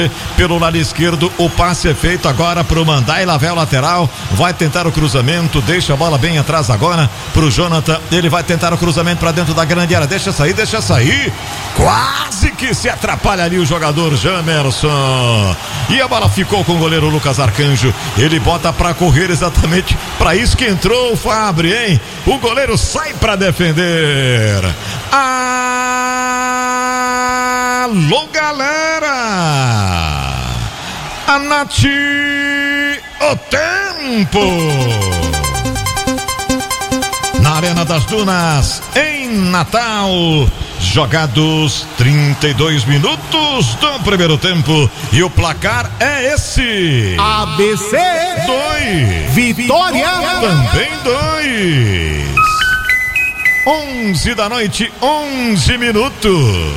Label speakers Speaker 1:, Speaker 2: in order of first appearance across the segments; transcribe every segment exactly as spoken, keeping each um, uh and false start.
Speaker 1: Pelo lado esquerdo, o passe é feito agora pro Mandai, lá vai o lateral, vai tentar o cruzamento, deixa a bola bem atrás agora pro Jonathan, ele vai tentar o cruzamento para dentro da grande área, deixa sair, deixa sair, quase que se atrapalha ali o jogador Jamerson, e a bola ficou com o goleiro Lucas Arcanjo, ele bota para correr exatamente para isso que entrou o Fabri, hein? O goleiro sai para defender. Alô, galera! A Nath, o tempo! Na Arena das Dunas, em Natal, jogados trinta e dois minutos do primeiro tempo e o placar é esse:
Speaker 2: A B C
Speaker 1: dois,
Speaker 2: Vitória
Speaker 1: também dois. onze da noite, onze minutos.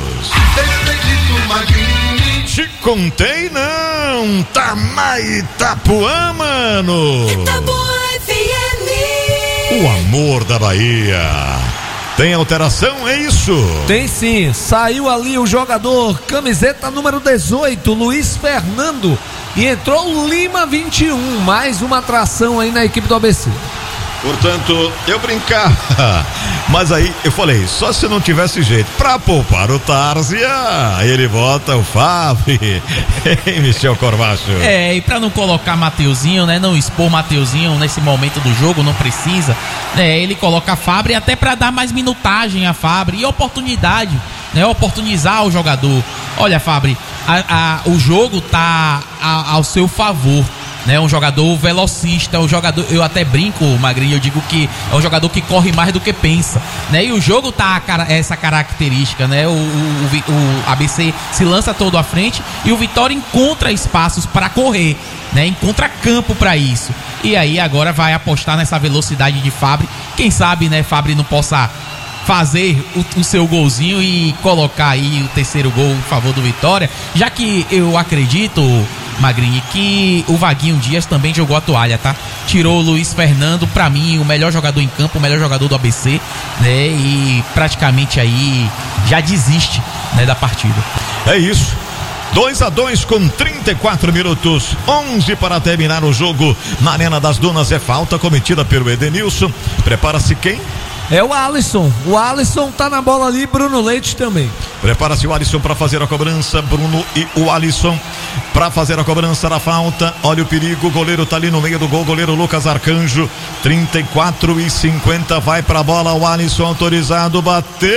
Speaker 1: Te contei não, Tamar Itapuã, mano.
Speaker 3: Itapuã F M.
Speaker 1: O amor da Bahia. Tem alteração, é isso?
Speaker 4: Tem sim, saiu ali o jogador camiseta número dezoito, Luiz Fernando, e entrou o Lima vinte e um, mais uma atração aí na equipe do A B C.
Speaker 1: Portanto, eu brincava, mas aí eu falei, só se não tivesse jeito, pra poupar o Tárzia, ele bota o Fábio, hein, Michel Corvacho?
Speaker 5: É, e pra não colocar Mateuzinho, né, não expor Mateuzinho nesse momento do jogo, não precisa, né, ele coloca Fábio até pra dar mais minutagem a Fábio e oportunidade, né, oportunizar o jogador. Olha, Fábio, a, a, o jogo tá a, ao seu favor, né, um jogador velocista, um jogador, eu até brinco, Magrinho, eu digo que é um jogador que corre mais do que pensa, né, e o jogo tá essa característica, né, o, o, o A B C se lança todo à frente e o Vitória encontra espaços para correr, né, encontra campo para isso, e aí agora vai apostar nessa velocidade de Fábio, quem sabe, né, Fábio não possa fazer o, o seu golzinho e colocar aí o terceiro gol em favor do Vitória, já que eu acredito, Magrinho, que o Vaguinho Dias também jogou a toalha, tá? Tirou o Luiz Fernando, pra mim, o melhor jogador em campo, o melhor jogador do A B C, né? E praticamente aí já desiste, né, da partida.
Speaker 1: É isso. dois a dois com trinta e quatro minutos, onze para terminar o jogo na Arena das Dunas. É falta cometida pelo Edenilson. Prepara-se quem?
Speaker 4: É o Alisson, o Alisson tá na bola ali, Bruno Leite também.
Speaker 1: Prepara-se o Alisson para fazer a cobrança, Bruno e o Alisson para fazer a cobrança da falta. Olha o perigo, o goleiro tá ali no meio do gol, goleiro Lucas Arcanjo, trinta e quatro e cinquenta, vai pra bola, o Alisson autorizado, bateu,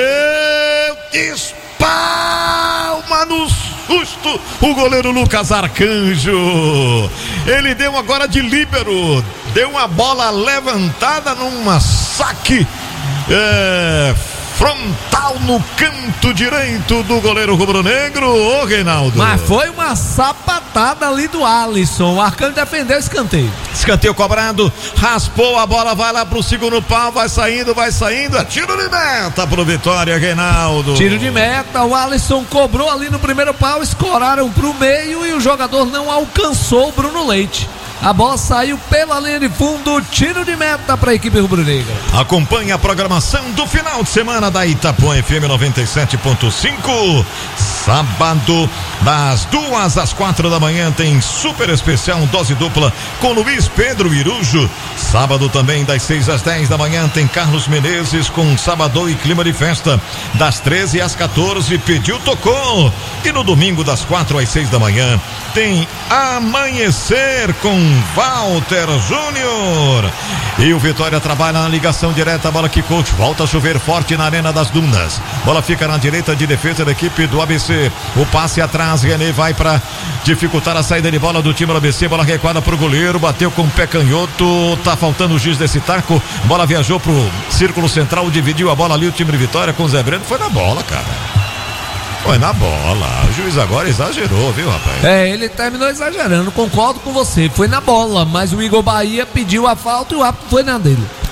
Speaker 1: espalma no susto, o goleiro Lucas Arcanjo, ele deu agora de líbero, deu uma bola levantada numa saque, é, frontal no canto direito do goleiro rubro-negro, ô Reinaldo.
Speaker 4: Mas foi uma sapatada ali do Alisson, o Arcanjo defendeu o escanteio.
Speaker 1: Escanteio cobrado, raspou a bola, vai lá pro segundo pau, vai saindo, vai saindo, é tiro de meta pro Vitória, Reinaldo.
Speaker 4: Tiro de meta, o Alisson cobrou ali no primeiro pau, escoraram pro meio e o jogador não alcançou o Bruno Leite. A bola saiu pela linha de fundo, tiro de meta para a equipe rubro-negra.
Speaker 1: Acompanhe a programação do final de semana da Itapuã F M noventa e sete ponto cinco. Sábado, das duas às quatro da manhã, tem super especial, dose dupla com Luiz Pedro Irujo. Sábado também, das seis às dez da manhã, tem Carlos Menezes com Sábado e Clima de Festa. Das treze às quatorze, Pediu, Tocou. E no domingo, das quatro às seis da manhã, tem Amanhecer com Walter Júnior. E o Vitória trabalha na ligação direta, a bola que coach, volta a chover forte na Arena das Dunas. Bola fica na direita de defesa da equipe do A B C. O passe atrás, René vai para dificultar a saída de bola do time do A B C. Bola recuada pro goleiro, bateu com o pé canhoto, tá faltando o giz desse taco. Bola viajou pro círculo central, dividiu a bola ali o time de Vitória com o Zé Breno. Foi na bola, cara. Foi na bola, o juiz agora exagerou, viu, rapaz?
Speaker 4: É, ele terminou exagerando, concordo com você, foi na bola, mas o Igor Bahia pediu a falta e o árbitro foi na dele.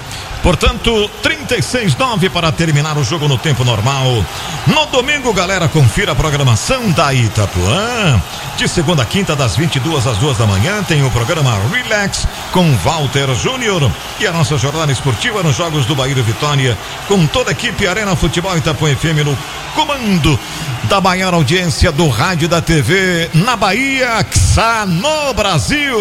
Speaker 1: Portanto, trinta e seis a nove para terminar o jogo no tempo normal. No domingo, galera, confira a programação da Itapuã. De segunda a quinta, das vinte e duas às duas da manhã, tem o programa Relax com Walter Júnior. E a nossa jornada esportiva nos Jogos do Bahia e Vitória, com toda a equipe Arena Futebol Itapuã F M no comando da maior audiência do rádio e da T V na Bahia, Xa no Brasil.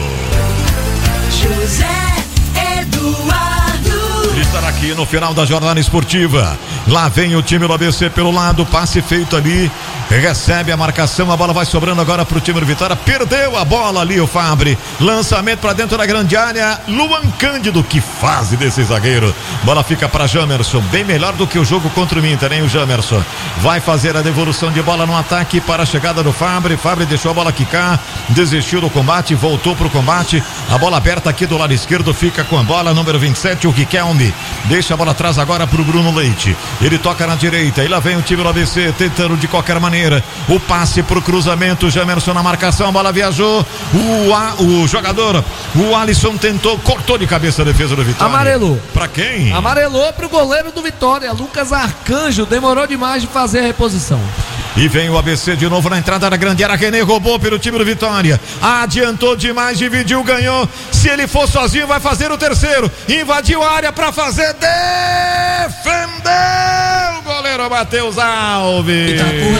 Speaker 3: José Eduardo.
Speaker 1: Estará aqui no final da jornada esportiva. Lá vem o time do A B C pelo lado, passe feito ali, recebe a marcação, a bola vai sobrando agora pro time do Vitória, perdeu a bola ali o Fabre, lançamento para dentro da grande área, Luan Cândido, que fase desse zagueiro, bola fica para Jamerson, bem melhor do que o jogo contra o Inter, hein, o Jamerson, vai fazer a devolução de bola no ataque para a chegada do Fabre, Fabre deixou a bola quicar, desistiu do combate, voltou pro combate, a bola aberta aqui do lado esquerdo, fica com a bola, número vinte e sete, o Riquelme, deixa a bola atrás agora pro Bruno Leite, ele toca na direita, e lá vem o time do A B C, tentando de qualquer maneira, o passe pro cruzamento, Jamerson na marcação, a bola viajou, o, a, o jogador, o Alisson tentou, cortou de cabeça a defesa do Vitória.
Speaker 4: Amarelou.
Speaker 1: Pra quem?
Speaker 4: Amarelou pro goleiro do Vitória, Lucas Arcanjo, demorou demais de fazer a reposição.
Speaker 1: E vem o A B C de novo na entrada da grande área, René roubou pelo time do Vitória, adiantou demais, dividiu, ganhou, se ele for sozinho vai fazer o terceiro, invadiu a área pra fazer, defendeu, o goleiro Matheus Alves.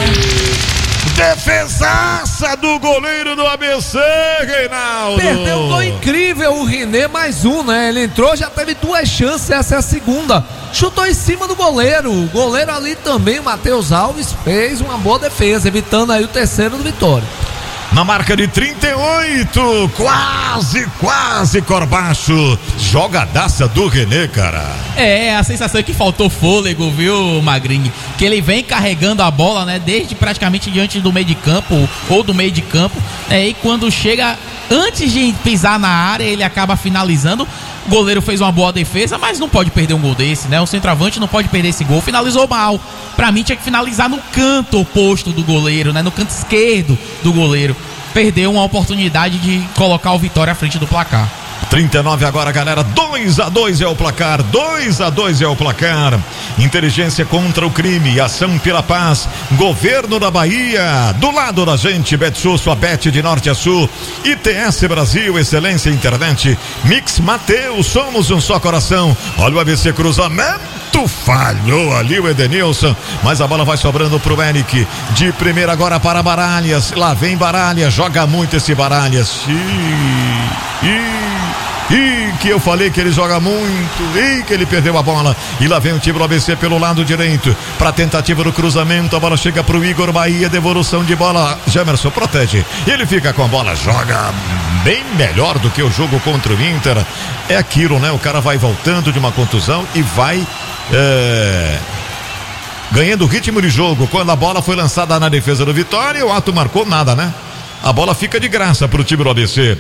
Speaker 1: Defesaça do goleiro do A B C, Reinaldo.
Speaker 4: Perdeu um gol incrível o René, mais um, né? Ele entrou, já teve duas chances, essa é a segunda. Chutou em cima do goleiro. O goleiro ali também, o Matheus Alves, fez uma boa defesa, evitando aí o terceiro do Vitória.
Speaker 1: Na marca de trinta e oito, quase, quase Corbacho. Jogadaça do René, cara.
Speaker 5: É, a sensação é que faltou fôlego, viu, Magrinho? Que ele vem carregando a bola, né? Desde praticamente diante do meio de campo, ou do meio de campo. É, e quando chega, antes de pisar na área, ele acaba finalizando. O goleiro fez uma boa defesa, mas não pode perder um gol desse, né? O centroavante não pode perder esse gol. Finalizou mal. Pra mim tinha que finalizar no canto oposto do goleiro, né? No canto esquerdo do goleiro. Perdeu uma oportunidade de colocar o Vitória à frente do placar.
Speaker 1: trinta e nove agora, galera, dois a dois é o placar, dois a dois é o placar. Inteligência contra o crime, ação pela paz, governo da Bahia, do lado da gente, Betsul, sua bet de norte a sul, I T S Brasil, excelência internet, Mix Mateus, somos um só coração. Olha o A B C cruzamento, falhou ali o Edenilson, mas a bola vai sobrando pro Eric, de primeira agora para Baralhas, lá vem Baralhas, joga muito esse Baralhas, ih, ih. E que eu falei que ele joga muito, e que ele perdeu a bola, e lá vem o time do A B C pelo lado direito, para tentativa do cruzamento, a bola chega pro Igor Bahia, devolução de bola, Jamerson protege, ele fica com a bola, joga bem melhor do que o jogo contra o Inter, é aquilo, né, o cara vai voltando de uma contusão e vai é... ganhando ritmo de jogo. Quando a bola foi lançada na defesa do Vitória, o Ato marcou nada, né, a bola fica de graça pro time do A B C.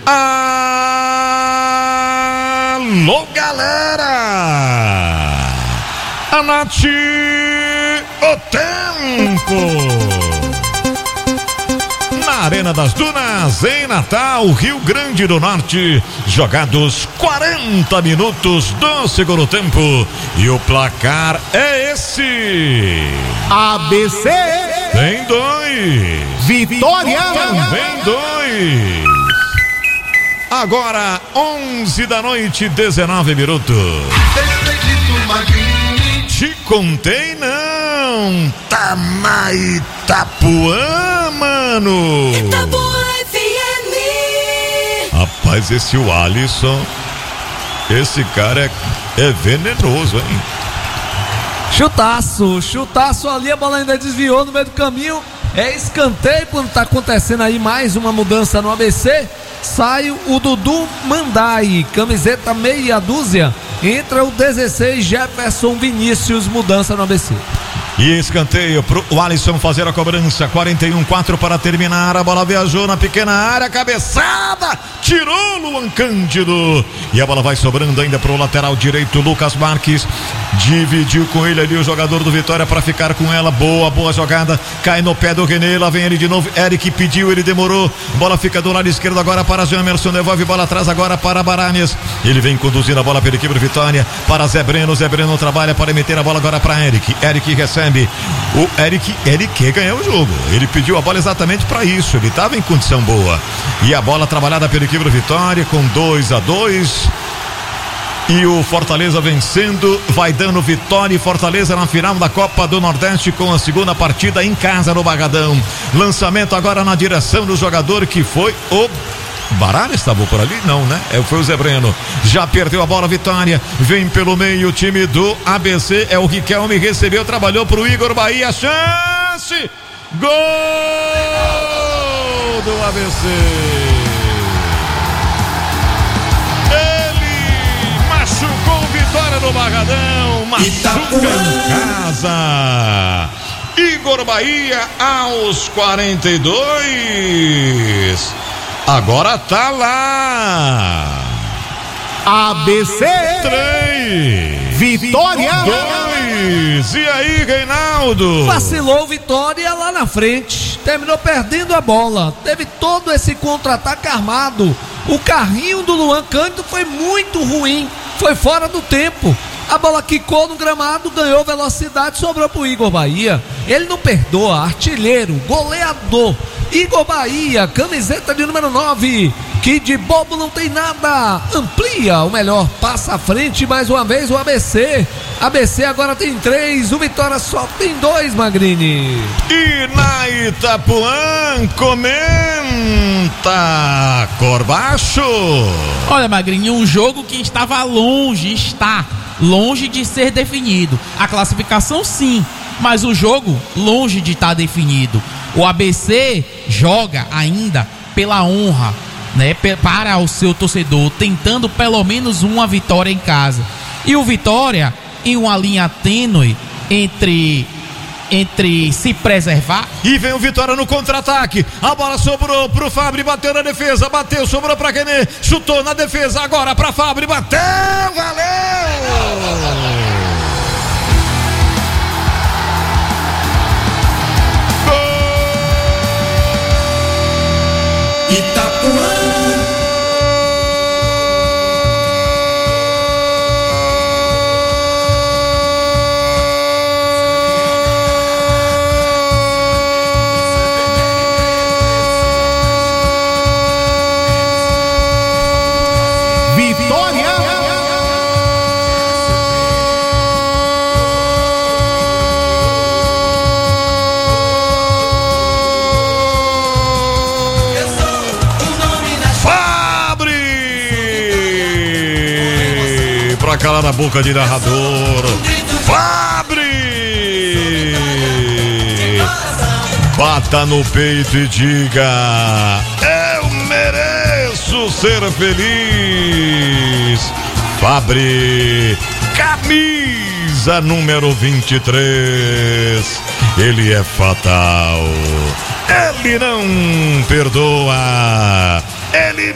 Speaker 1: Alô, galera! Anote o tempo! Na Arena das Dunas, em Natal, Rio Grande do Norte, jogados quarenta minutos do segundo tempo. E o placar é esse:
Speaker 2: A B C
Speaker 1: tem dois,
Speaker 2: Vitória
Speaker 1: também dois. Agora, onze da noite, dezenove minutos. Te contei não, tá na Itapuã, mano.
Speaker 3: Itapuã F M.
Speaker 1: Rapaz, esse o Alisson, esse cara é, é venenoso, hein?
Speaker 4: Chutaço, chutaço ali, a bola ainda desviou no meio do caminho. É escanteio quando tá acontecendo aí mais uma mudança no A B C. Sai o Dudu Mandai, camiseta meia dúzia. Entra o dezesseis, Jefferson Vinícius, mudança no A B C.
Speaker 1: E escanteio pro Alisson fazer a cobrança. quarenta e um, quatro para terminar. A bola viajou na pequena área, cabeçada, tirou Luan Cândido. E a bola vai sobrando ainda pro lateral direito, Lucas Marques. dividiu com ele ali o jogador do Vitória para ficar com ela, boa, boa jogada, cai no pé do René, lá vem ele de novo, Eric pediu, ele demorou, bola fica do lado esquerdo agora para Jamerson, devolve bola atrás agora para Baranes, ele vem conduzindo a bola pela equipe do Vitória, para Zé Breno, Zé Breno trabalha para meter a bola agora para Eric, Eric recebe, o Eric, ele quer ganhar o jogo, ele pediu a bola exatamente para isso, ele estava em condição boa, e a bola trabalhada pela equipe do Vitória com dois a dois. E o Fortaleza vencendo, vai dando Vitória e Fortaleza na final da Copa do Nordeste com a segunda partida em casa no Barradão. Lançamento agora na direção do jogador que foi o Baralha, estava por ali? Não, né? É, foi o Zé Breno. Já perdeu a bola, Vitória. Vem pelo meio o time do A B C. É o Riquelme, recebeu, trabalhou pro Igor Bahia. Chance! Gol do A B C. Machucou Vitória no Barradão, machuca em casa. Igor Bahia aos quarenta e dois. Agora tá lá.
Speaker 2: A B C
Speaker 1: três.
Speaker 2: Vitória
Speaker 1: dois. E aí, Reinaldo?
Speaker 4: Vacilou Vitória lá na frente. Terminou perdendo a bola. Teve todo esse contra-ataque armado. O carrinho do Luan Cândido foi muito ruim. Foi fora do tempo. A bola quicou no gramado, ganhou velocidade, sobrou pro Igor Bahia. Ele não perdoa, artilheiro, goleador. Igor Bahia, camiseta de número nove, que de bobo não tem nada. Amplia o melhor, passa à frente mais uma vez o A B C. A B C agora tem três, o Vitória só tem dois, Magrini.
Speaker 1: E na Itapuã, comenta Corbacho.
Speaker 5: Olha, Magrinho, um jogo que estava longe, está longe de ser definido. A classificação sim, mas o jogo longe de estar definido. O A B C joga ainda pela honra, né, para o seu torcedor, tentando pelo menos uma vitória em casa. E o Vitória, em uma linha tênue entre entre se preservar.
Speaker 1: E vem o Vitória no contra-ataque. A bola sobrou pro Fabri, bateu na defesa, bateu, sobrou pra René, chutou na defesa, agora pra Fabri, bateu, valeu! Gol!
Speaker 3: Itapuã.
Speaker 1: Calar na boca de narrador. Fabri! Bata no peito e diga: eu mereço ser feliz. Fabri, camisa número vinte e três. Ele é fatal. Ele não perdoa. Ele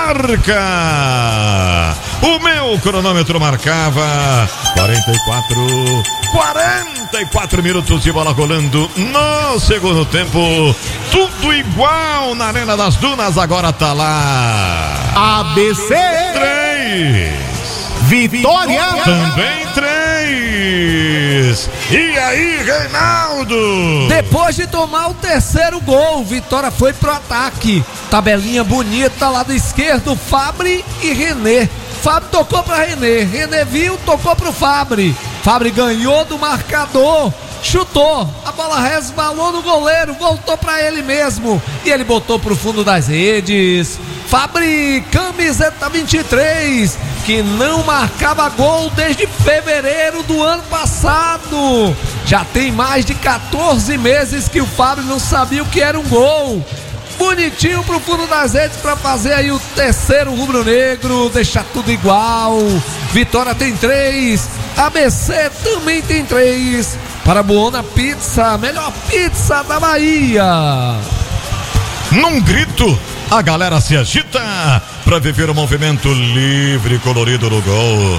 Speaker 1: marca. O meu cronômetro marcava quarenta e quatro, quarenta e quatro minutos de bola rolando no segundo tempo. Tudo igual na Arena das Dunas, agora tá lá.
Speaker 2: A B C
Speaker 1: três.
Speaker 2: Vitória
Speaker 1: Também três. E aí, Reinaldo?
Speaker 4: Depois de tomar o terceiro gol, Vitória foi pro ataque. Tabelinha bonita, lado esquerdo, Fabri e René. Fabri tocou pra René, René viu, tocou pro Fabri. Fabri ganhou do marcador, chutou, a bola resbalou no goleiro, voltou pra ele mesmo e ele botou pro fundo das redes. Fabri, camiseta vinte e três, que não marcava gol desde fevereiro do ano passado. Já tem mais de quatorze meses que o Fabri não sabia o que era um gol. Bonitinho pro fundo das redes para fazer aí o terceiro rubro-negro, deixar tudo igual. Vitória tem três, A B C também tem três. Para Buona Pizza, melhor pizza da Bahia.
Speaker 1: Num grito, a galera se agita para viver o movimento livre e colorido no gol.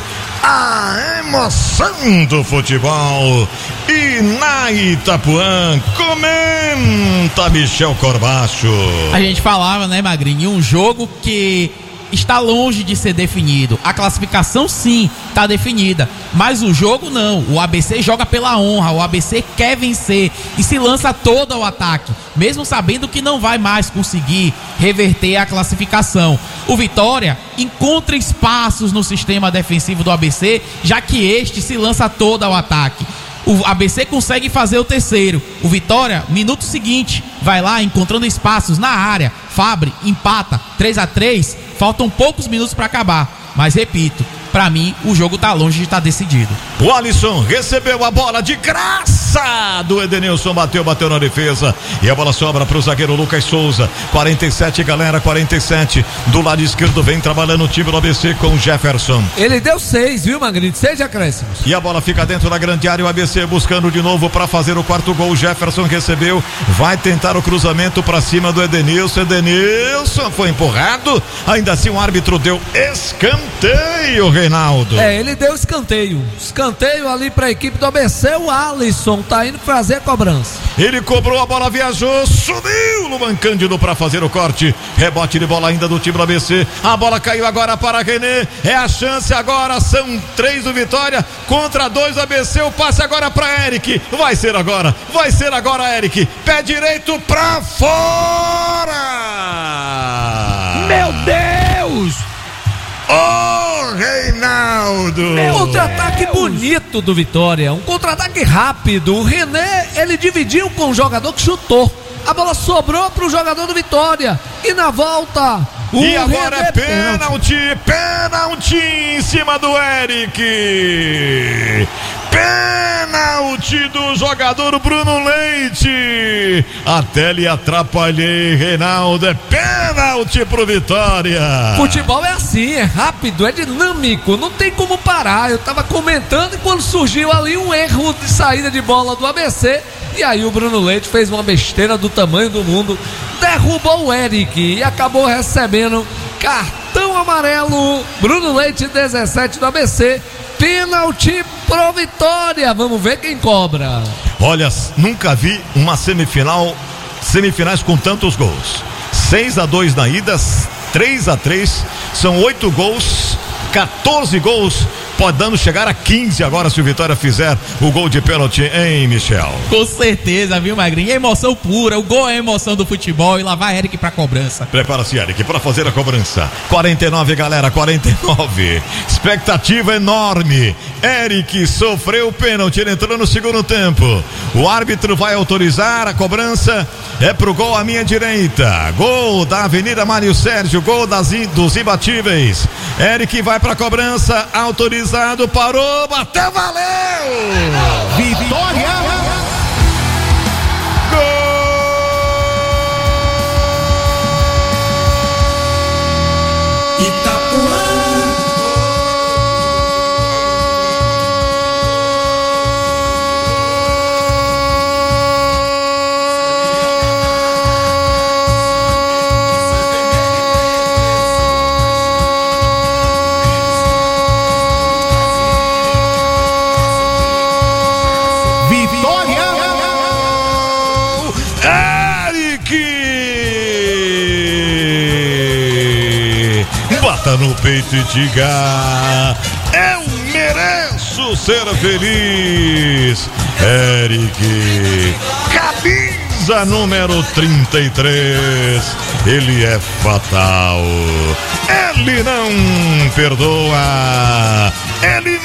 Speaker 1: a emoção do futebol. E na Itapuã, comenta Michel Corbacho.
Speaker 5: A gente falava, né, Magrinho, um jogo que está longe de ser definido. A classificação sim está definida, mas o jogo não. O A B C joga pela honra, o A B C quer vencer e se lança todo ao ataque, mesmo sabendo que não vai mais conseguir reverter a classificação. O Vitória encontra espaços no sistema defensivo do A B C, já que este se lança todo ao ataque. O A B C consegue fazer o terceiro. O Vitória, minuto seguinte, vai lá encontrando espaços na área. Fabre empata três a três. Faltam poucos minutos para acabar. Mas repito, pra mim o jogo tá longe de estar decidido.
Speaker 1: O Alisson recebeu a bola de graça do Edenilson, bateu, bateu na defesa e a bola sobra pro zagueiro Lucas Souza. quarenta e sete, galera, quarenta e sete. Do lado esquerdo vem trabalhando o time do A B C com o Jefferson.
Speaker 4: Ele deu seis, viu, Magrinho? Seis acréscimos.
Speaker 1: E a bola fica dentro da grande área, o A B C buscando de novo para fazer o quarto gol. O Jefferson recebeu, vai tentar o cruzamento para cima do Edenilson. Edenilson foi empurrado, ainda assim o árbitro deu escanteio, Reinaldo.
Speaker 4: É, ele deu escanteio. Escanteio ali para a equipe do A B C. O Alisson tá indo fazer a cobrança.
Speaker 1: Ele cobrou, a bola viajou, subiu Luan Cândido para fazer o corte. Rebote de bola ainda do time do A B C. A bola caiu agora para René. É a chance agora. São três do Vitória contra dois do A B C. O passe agora para Eric. Vai ser agora. Vai ser agora, Eric. Pé direito para fora.
Speaker 4: Meu Deus!
Speaker 1: Ô, Reinaldo!
Speaker 4: Um contra-ataque bonito do Vitória, um contra-ataque rápido. O René, ele dividiu com o jogador que chutou. A bola sobrou pro jogador do Vitória. E na volta, o
Speaker 1: E agora
Speaker 4: René
Speaker 1: é pênalti, pênalti em cima do Eric. Pênalti do jogador Bruno Leite. Até lhe atrapalhei, Reinaldo. É pênalti pro Vitória.
Speaker 4: Futebol é assim, é rápido, é dinâmico, não tem como parar. Eu tava comentando e quando surgiu ali um erro de saída de bola do A B C, e aí o Bruno Leite fez uma besteira do tamanho do mundo, derrubou o Eric e acabou recebendo cartão amarelo. Bruno Leite, dezessete do A B C. Pênalti pro Vitória. Vamos ver quem cobra.
Speaker 1: Olha, nunca vi uma semifinal, semifinais com tantos gols. seis a dois na ida, três a três, são oito gols, quatorze gols, podendo chegar a quinze agora se o Vitória fizer o gol de pênalti, hein, Michel?
Speaker 5: Com certeza, viu, Magrinho? É emoção pura, o gol é a emoção do futebol e lá vai Eric pra cobrança.
Speaker 1: Prepara-se, Eric, para fazer a cobrança. quarenta e nove, galera, quarenta e nove. Expectativa enorme. Eric sofreu o pênalti, ele entrou no segundo tempo. O árbitro vai autorizar a cobrança. É pro gol à minha direita. Gol da Avenida Mário Sérgio, gol das, dos imbatíveis. Eric vai pra cobrança, autorizado, parou, bateu, valeu!
Speaker 2: Vitória!
Speaker 1: Bata no peito e diga: eu mereço ser feliz. Eric, camisa número trinta e três, ele é fatal, ele não perdoa, ele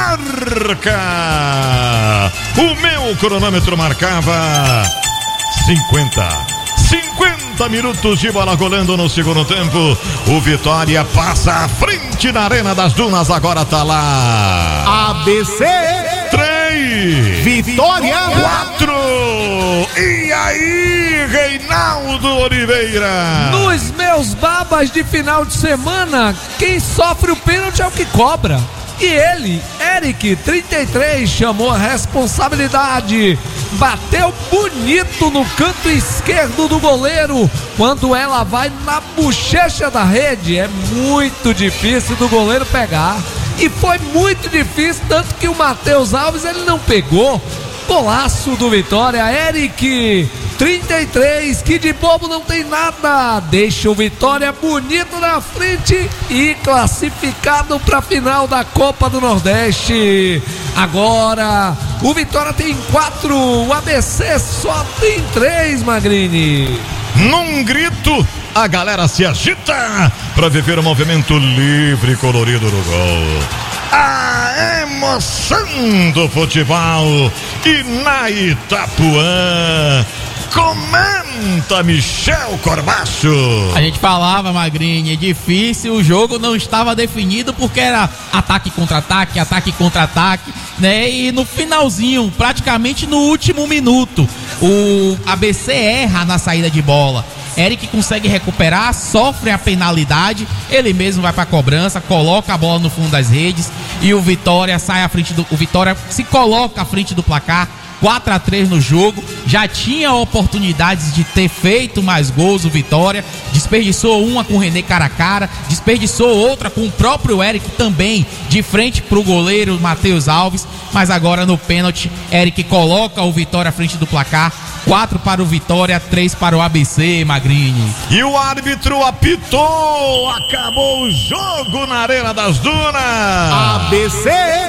Speaker 1: marca. O meu cronômetro marcava cinquenta minutos de bola rolando no segundo tempo. O Vitória passa à frente na Arena das Dunas, agora tá lá.
Speaker 2: A B C
Speaker 1: três,
Speaker 2: Vitória
Speaker 1: quatro. E aí, Reinaldo Oliveira?
Speaker 4: Nos meus babas de final de semana, quem sofre o pênalti é o que cobra. E ele, Eric, trinta e três, chamou a responsabilidade. Bateu bonito no canto esquerdo do goleiro. Quando ela vai na bochecha da rede, é muito difícil do goleiro pegar. E foi muito difícil, tanto que o Matheus Alves ele não pegou. Golaço do Vitória, Eric, trinta e três, que de bobo não tem nada, deixa o Vitória bonito na frente e classificado para a final da Copa do Nordeste. Agora o Vitória tem quatro, o A B C só tem três, Magrini.
Speaker 1: Num grito, a galera se agita para viver o movimento livre e colorido do gol. A emoção do futebol. E na Itapuã, comenta Michel Corbacho.
Speaker 5: A gente falava, Magrini, é difícil, o jogo não estava definido porque era ataque contra ataque, ataque contra ataque, né? E no finalzinho, praticamente no último minuto, o A B C erra na saída de bola. Eric consegue recuperar, sofre a penalidade, ele mesmo vai pra cobrança, coloca a bola no fundo das redes e o Vitória sai à frente do, o Vitória se coloca à frente do placar, quatro a três no jogo. Já tinha oportunidades de ter feito mais gols o Vitória, desperdiçou uma com o René cara a cara, desperdiçou outra com o próprio Eric também, de frente pro goleiro Matheus Alves, mas agora no pênalti, Eric coloca o Vitória à frente do placar, quatro para o Vitória, três para o A B C, Magrini.
Speaker 1: E o árbitro apitou, acabou o jogo na Arena das Dunas.
Speaker 2: A B C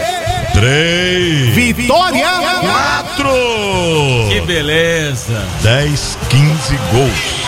Speaker 1: três,
Speaker 2: Vitória
Speaker 1: quatro.
Speaker 6: Que beleza.
Speaker 1: dez, quinze gols.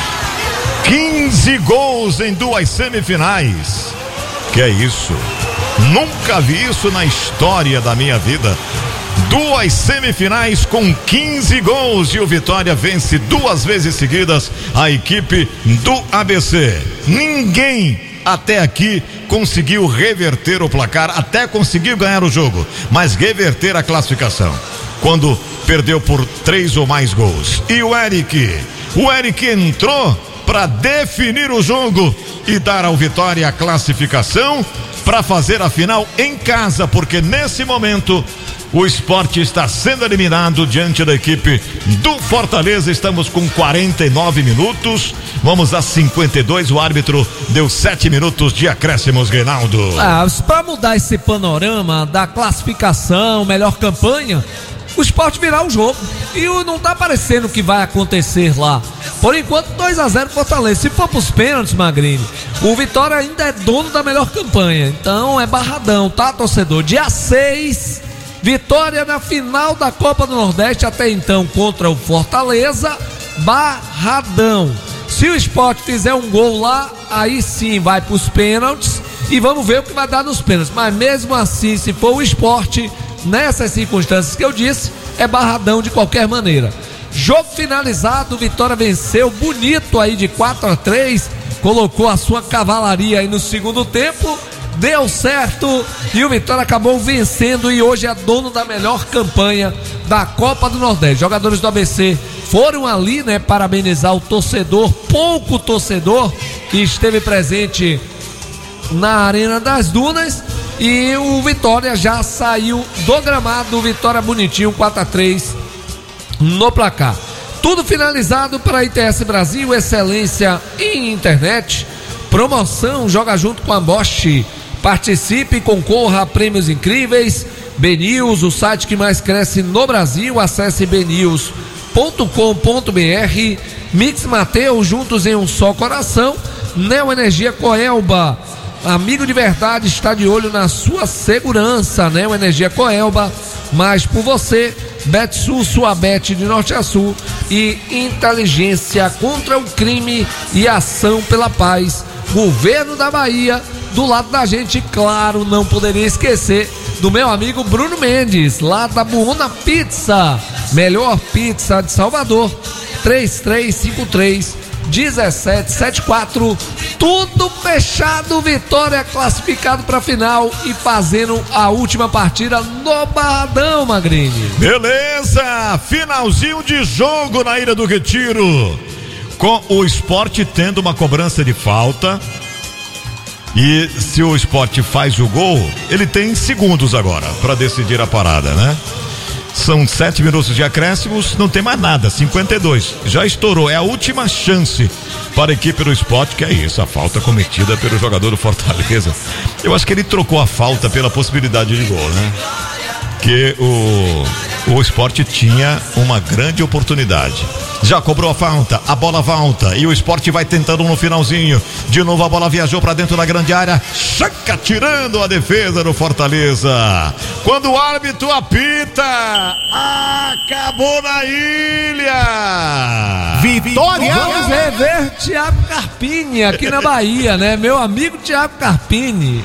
Speaker 1: quinze gols em duas semifinais. Que é isso? Nunca vi isso na história da minha vida. Duas semifinais com quinze gols e o Vitória vence duas vezes seguidas a equipe do A B C. Ninguém até aqui conseguiu reverter o placar, até conseguiu ganhar o jogo, mas reverter a classificação quando perdeu por três ou mais gols. E o Eric, o Eric entrou para definir o jogo e dar ao Vitória a classificação para fazer a final em casa, porque nesse momento o Sport está sendo eliminado diante da equipe do Fortaleza. Estamos com quarenta e nove minutos, vamos a cinquenta e dois. O árbitro deu sete minutos de acréscimos, Reinaldo.
Speaker 4: Ah, para mudar esse panorama da classificação, melhor campanha, o Sport virar o jogo. E não tá parecendo que vai acontecer lá. Por enquanto, dois a zero Fortaleza. Se for pros pênaltis, Magrini, o Vitória ainda é dono da melhor campanha. Então é barradão, tá, torcedor? Dia seis, Vitória na final da Copa do Nordeste, até então contra o Fortaleza, barradão. Se o Sport fizer um gol lá, aí sim vai pros pênaltis e vamos ver o que vai dar nos pênaltis. Mas mesmo assim, se for o Sport, nessas circunstâncias que eu disse, é barradão de qualquer maneira. Jogo finalizado, Vitória venceu bonito aí de quatro a três, colocou a sua cavalaria aí no segundo tempo, deu certo e o Vitória acabou vencendo e hoje é dono da melhor campanha da Copa do Nordeste. Jogadores do A B C foram ali, né, parabenizar o torcedor, pouco torcedor que esteve presente na Arena das Dunas, e o Vitória já saiu do gramado. Vitória bonitinho, quatro a três no placar. Tudo finalizado para a I T S Brasil, excelência em internet, promoção, joga junto com a Bosch. Participe e concorra a prêmios incríveis. B News, o site que mais cresce no Brasil. Acesse b news ponto com ponto b r. Mix Mateus, juntos em um só coração. Neo Energia Coelba, amigo de verdade, está de olho na sua segurança. Neo Energia Coelba, mais por você. Betsul, sua bet de norte a sul. E inteligência contra o crime e ação pela paz. Governo da Bahia, do lado da gente, claro, não poderia esquecer do meu amigo Bruno Mendes, lá da Buona Pizza, melhor pizza de Salvador. Três três cinco três um sete sete quatro. Tudo fechado, Vitória classificado para a final e fazendo a última partida no Barradão, Magrini.
Speaker 1: Beleza, finalzinho de jogo na Ilha do Retiro, com o Sport tendo uma cobrança de falta. E se o Sport faz o gol, ele tem segundos agora para decidir a parada, né? São sete minutos de acréscimos, não tem mais nada, cinquenta e dois. Já estourou, é a última chance para a equipe do Sport, que é isso, a falta cometida pelo jogador do Fortaleza. Eu acho que ele trocou a falta pela possibilidade de gol, né? Que o, o Sport tinha uma grande oportunidade. Já cobrou a falta, a bola volta e o Sport vai tentando no finalzinho. De novo a bola viajou para dentro da grande área, chaca tirando a defesa do Fortaleza. Quando o árbitro apita, acabou na ilha.
Speaker 2: Vitória!
Speaker 4: Vamos rever Thiago Carpini aqui na Bahia, né? Meu amigo Thiago Carpini.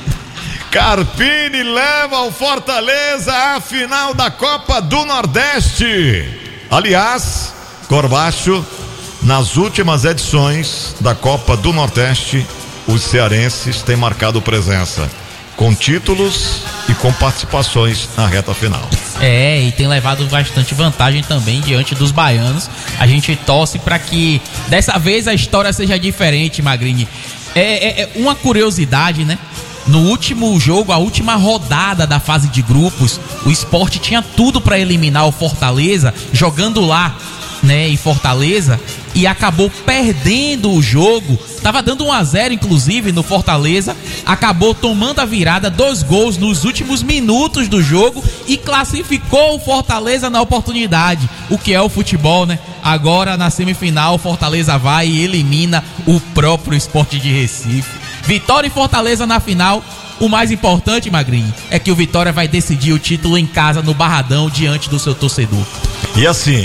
Speaker 1: Carpini leva o Fortaleza à final da Copa do Nordeste. Aliás, Corbacho, nas últimas edições da Copa do Nordeste, os cearenses têm marcado presença, com títulos e com participações na reta final.
Speaker 5: É, e tem levado bastante vantagem também diante dos baianos. A gente torce para que dessa vez a história seja diferente, Magrini. É, é, é uma curiosidade, né? No último jogo, a última rodada da fase de grupos, o Sport tinha tudo para eliminar o Fortaleza, jogando lá, né, em Fortaleza, e acabou perdendo o jogo. Tava dando um a zero, inclusive, no Fortaleza. Acabou tomando a virada, dois gols nos últimos minutos do jogo e classificou o Fortaleza na oportunidade. O que é o futebol, né? Agora, na semifinal, o Fortaleza vai e elimina o próprio Sport de Recife. Vitória e Fortaleza na final. O mais importante, Magrinho, é que o Vitória vai decidir o título em casa no Barradão diante do seu torcedor.
Speaker 1: E assim,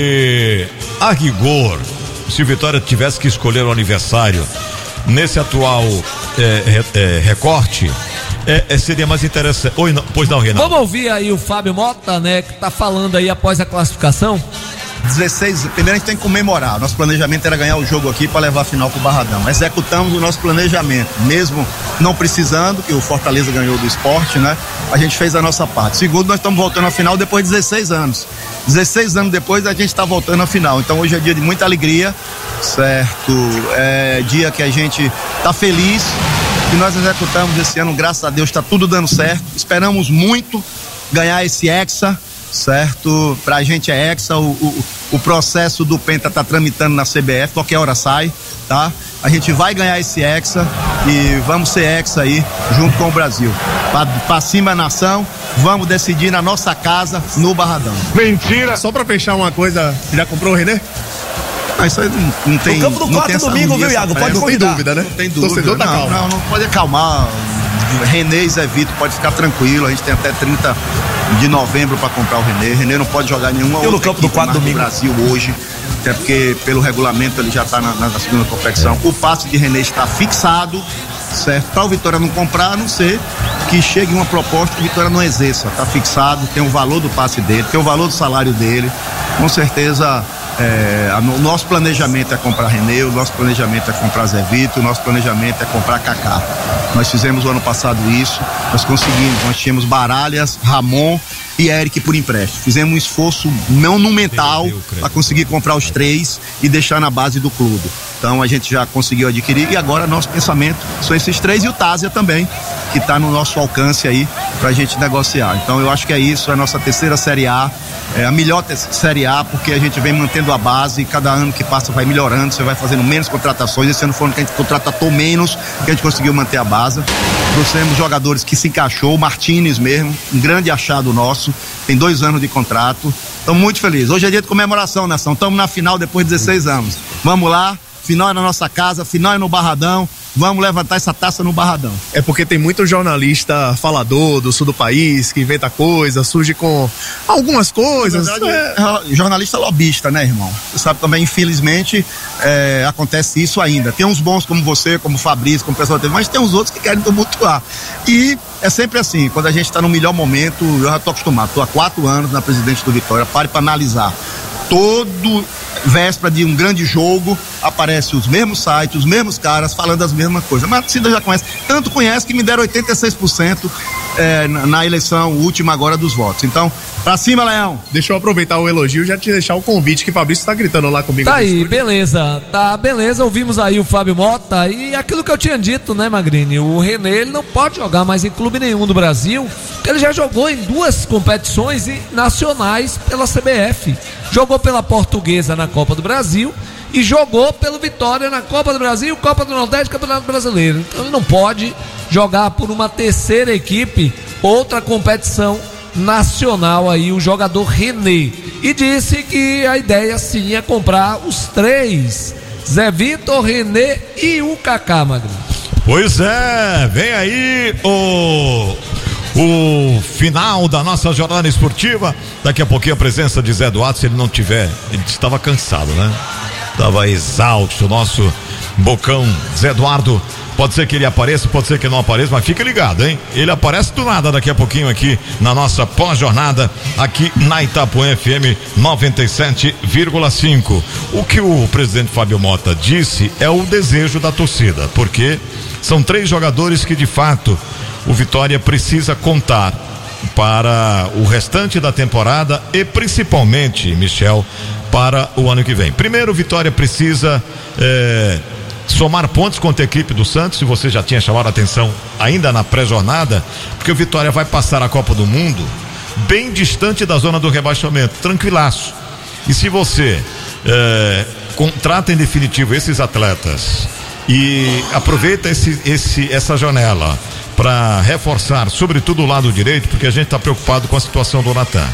Speaker 1: e a rigor, se o Vitória tivesse que escolher o aniversário nesse atual é, é, recorte, é, é, seria mais interessante. Oi, não, pois não, Renato.
Speaker 4: Vamos ouvir aí o Fábio Mota, né, que tá falando aí após a classificação.
Speaker 7: dezesseis, primeiro a gente tem que comemorar. Nosso planejamento era ganhar o jogo aqui para levar a final pro Barradão. Executamos o nosso planejamento, mesmo não precisando, que o Fortaleza ganhou do Sport, né? A gente fez a nossa parte. Segundo, nós estamos voltando à final depois de dezesseis anos. dezesseis anos depois a gente está voltando à final. Então hoje é dia de muita alegria, certo? É dia que a gente tá feliz, que nós executamos esse ano, graças a Deus, está tudo dando certo. Esperamos muito ganhar esse Hexa, certo? Pra gente é Hexa, o, o, o processo do Penta tá tramitando na C B F, qualquer hora sai, tá? A gente vai ganhar esse Hexa e vamos ser Hexa aí, junto com o Brasil. Pra, pra cima a nação, vamos decidir na nossa casa, no Barradão.
Speaker 2: Mentira! Só pra fechar uma coisa, já comprou o Renê?
Speaker 7: Ah, isso aí não, não tem.
Speaker 2: No campo do quarto domingo, viu, Iago? Pode
Speaker 7: não
Speaker 2: tem
Speaker 7: dúvida, né? Não tem dúvida.
Speaker 2: Torcedor tá
Speaker 7: não,
Speaker 2: calmo.
Speaker 7: não, não pode acalmar. Renê e Zé Vitor, pode ficar tranquilo. A gente tem até trinta de novembro para comprar o Renê. Renê não pode jogar nenhuma outra
Speaker 2: no campo do quarto domingo
Speaker 7: no Brasil hoje, até porque pelo regulamento ele já está na, na segunda competição. O passe de Renê está fixado, certo? Para o Vitória não comprar, a não ser que chegue uma proposta que o Vitória não exerça. Está fixado, tem o valor do passe dele, tem o valor do salário dele. Com certeza. É, o nosso planejamento é comprar Renê, o nosso planejamento é comprar Zé Vitor, o nosso planejamento é comprar Kaká. Nós fizemos o ano passado isso, nós conseguimos, nós tínhamos Baralhas, Ramon e Eric por empréstimo. Fizemos um esforço monumental para conseguir comprar os três e deixar na base do clube. Então a gente já conseguiu adquirir e agora nosso pensamento são esses três e o Tásia também, que está no nosso alcance aí para a gente negociar. Então eu acho que é isso, é a nossa terceira Série A, é a melhor te- Série A, porque a gente vem mantendo a base e cada ano que passa vai melhorando, você vai fazendo menos contratações. Esse ano foi ano que a gente contratou menos, que a gente conseguiu manter a base. Trouxemos jogadores que se encaixou, o Martínez mesmo, um grande achado nosso, tem dois anos de contrato. Estamos muito felizes. Hoje é dia de comemoração, nação. Estamos na final depois de dezesseis anos. Vamos lá, final é na nossa casa, final é no Barradão. Vamos levantar essa taça no Barradão.
Speaker 2: É porque tem muito jornalista falador do sul do país, que inventa coisas, surge com algumas coisas.
Speaker 7: Na verdade, é... jornalista lobista, né, irmão? Você sabe também, infelizmente, é, acontece isso ainda. Tem uns bons como você, como o Fabrício, como o pessoal teve, mas tem uns outros que querem tumultuar. E é sempre assim, quando a gente está no melhor momento, eu já estou acostumado, estou há quatro anos na presidente do Vitória, pare para analisar. Todo véspera de um grande jogo, aparece os mesmos sites, os mesmos caras falando as mesmas coisas. Mas a torcida já conhece, tanto conhece que me deram oitenta e seis por cento é, na, na eleição última agora dos votos. Então, Pra cima, Leão.
Speaker 2: Deixa eu aproveitar o elogio e já te deixar o convite que o Fabrício tá gritando lá comigo.
Speaker 4: Tá aí, beleza. Tá, beleza. Ouvimos aí o Fábio Mota e aquilo que eu tinha dito, né, Magrini? O René, ele não pode jogar mais em clube nenhum do Brasil, porque ele já jogou em duas competições nacionais pela C B F. Jogou pela Portuguesa na Copa do Brasil e jogou pelo Vitória na Copa do Brasil, Copa do Nordeste e Campeonato Brasileiro. Então ele não pode jogar por uma terceira equipe, outra competição nacional aí, o jogador René. E disse que a ideia sim é comprar os três: Zé Vitor, René e o Kaká, Magrinho.
Speaker 1: Pois é, vem aí o o final da nossa jornada esportiva. Daqui a pouquinho a presença de Zé Eduardo, se ele não tiver, ele estava cansado, né? Estava exausto, o nosso bocão Zé Eduardo. Pode ser que ele apareça, pode ser que não apareça, mas fica ligado, hein? Ele aparece do nada daqui a pouquinho aqui na nossa pós-jornada, aqui na Itapuã F M noventa e sete vírgula cinco. O que o presidente Fábio Mota disse é o desejo da torcida, porque são três jogadores que de fato o Vitória precisa contar para o restante da temporada e principalmente, Michel, para o ano que vem. Primeiro, o Vitória precisa é, somar pontos contra a equipe do Santos, se você já tinha chamado a atenção ainda na pré-jornada, porque o Vitória vai passar a Copa do Mundo bem distante da zona do rebaixamento, tranquilaço. E se você é, contrata em definitivo esses atletas e aproveita esse, esse, essa janela para reforçar, sobretudo o lado direito, porque a gente está preocupado com a situação do Natan.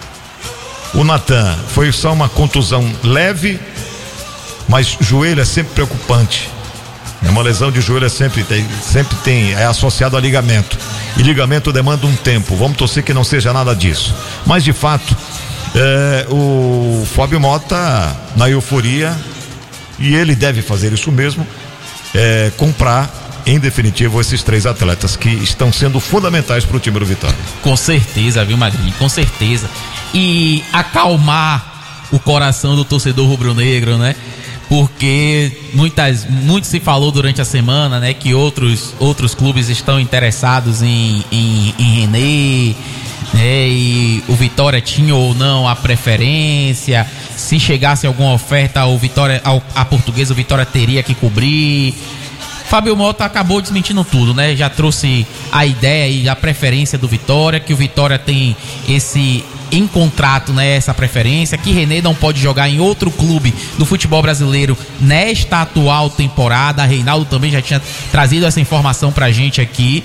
Speaker 1: O Natan foi só uma contusão leve, mas joelho é sempre preocupante. É uma lesão de joelho, é sempre tem, sempre tem, é associado a ligamento. E ligamento demanda um tempo. Vamos torcer que não seja nada disso. Mas de fato, é, o Fábio Mota, na euforia, e ele deve fazer isso mesmo, é, comprar em definitivo esses três atletas que estão sendo fundamentais para o time do Vitória.
Speaker 5: Com certeza, viu, Magrinho? Com certeza. E acalmar o coração do torcedor rubro-negro, né? Porque muitas, muito se falou durante a semana, né, que outros, outros clubes estão interessados em, em, em René, né, e o Vitória tinha ou não a preferência. Se chegasse alguma oferta ao Vitória, ao, a Portuguesa, o Vitória teria que cobrir. Fábio Mota acabou desmentindo tudo, né? Já trouxe a ideia e a preferência do Vitória, que o Vitória tem esse em contrato, né, essa preferência, que René não pode jogar em outro clube do futebol brasileiro nesta atual temporada. Reinaldo também já tinha trazido essa informação pra gente aqui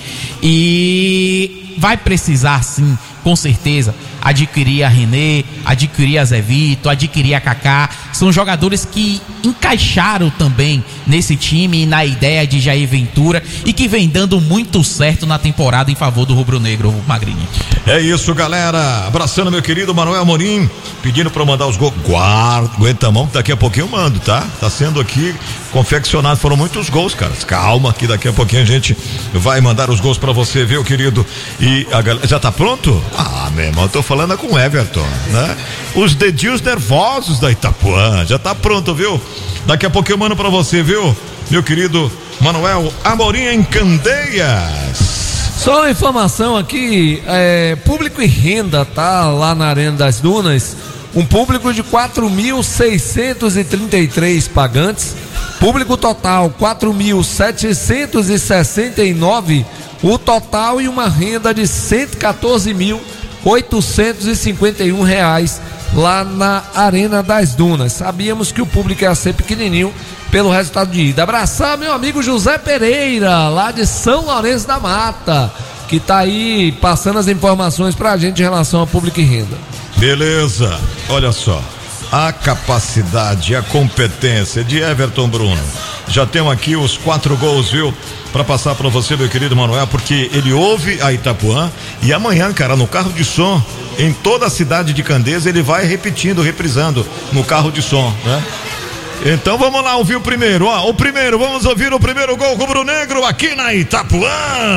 Speaker 5: e vai precisar sim, com certeza, adquirir a René, adquirir a Zé Vitor, adquirir a Kaká. São jogadores que encaixaram também nesse time e na ideia de Jair Ventura e que vem dando muito certo na temporada em favor do rubro-negro, Magrinho.
Speaker 1: É isso, galera. Abraçando meu querido Manuel Amorim, pedindo pra eu mandar os gols. Guarda, aguenta a mão que daqui a pouquinho eu mando, tá? Tá sendo aqui confeccionado, foram muitos gols, cara. Calma que daqui a pouquinho a gente vai mandar os gols pra você, viu, querido? E a galera, já tá pronto? Ah, meu irmão, eu tô falando com o Everton, né? Os dedinhos nervosos da Itapuã, já tá pronto, viu? Daqui a pouquinho eu mando pra você, viu? Meu querido Manuel Amorim em Candeias.
Speaker 4: Só uma informação aqui, é, público e renda, tá? Lá na Arena das Dunas, um público de quatro mil seiscentos e trinta e três pagantes, público total quatro mil setecentos e sessenta e nove, o total, e uma renda de cento e quatorze mil oitocentos e cinquenta e um reais lá na Arena das Dunas. Sabíamos que o público ia ser pequenininho pelo resultado de ida. Abraçar meu amigo José Pereira, lá de São Lourenço da Mata, que tá aí passando as informações pra gente em relação a público e renda.
Speaker 1: Beleza, olha só, a capacidade, a competência de Everton Bruno. Já temos aqui os quatro gols, viu? Pra passar pra você, meu querido Manuel, porque ele ouve a Itapuã e amanhã, cara, no carro de som, em toda a cidade de Candeias, ele vai repetindo, reprisando no carro de som, né? Então vamos lá ouvir o primeiro, ó, o primeiro, vamos ouvir o primeiro gol rubro-negro aqui na Itapuã.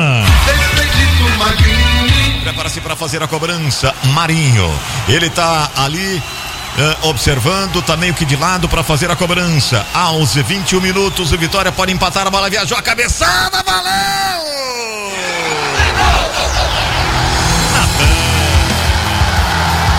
Speaker 1: Prepara-se para fazer a cobrança, Marinho. Ele tá ali uh, observando, tá meio que de lado para fazer a cobrança. Aos vinte e um minutos, o Vitória pode empatar, a bola viajou, a cabeçada, valeu!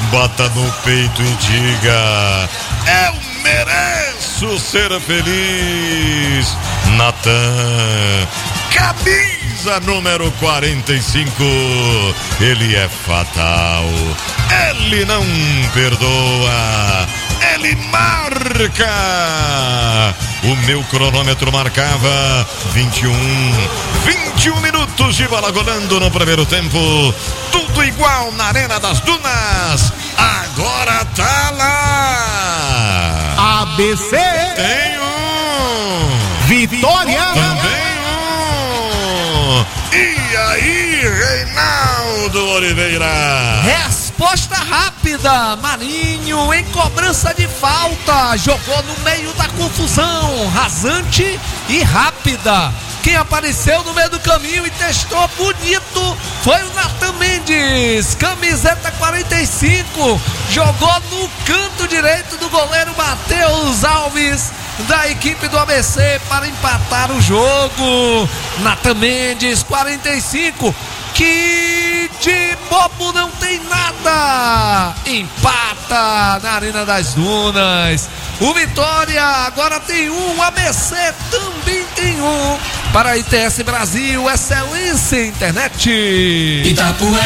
Speaker 1: bata no peito e diga: eu mereço ser feliz. Natan, camisa número quarenta e cinco, ele é fatal, ele não perdoa, ele marca. O meu cronômetro marcava vinte e um, vinte e um minutos de bola rolando no primeiro tempo, tudo igual na Arena das Dunas. Agora tá lá.
Speaker 2: A B C
Speaker 1: Tem um
Speaker 2: Vitória
Speaker 1: também um. E aí, Reinaldo Oliveira?
Speaker 4: Resposta rápida, Marinho em cobrança de falta, jogou no meio da confusão, rasante e rápida. Quem apareceu no meio do caminho e testou bonito foi o Natan Mendes, camiseta quarenta e cinco, jogou no canto direito do goleiro Matheus Alves, da equipe do A B C, para empatar o jogo. Natan Mendes, quarenta e cinco, que de bobo não tem nada, empata na Arena das Dunas. O Vitória agora tem um, A B C também tem um. Para a I T S Brasil, excelência internet.
Speaker 3: Itapuã.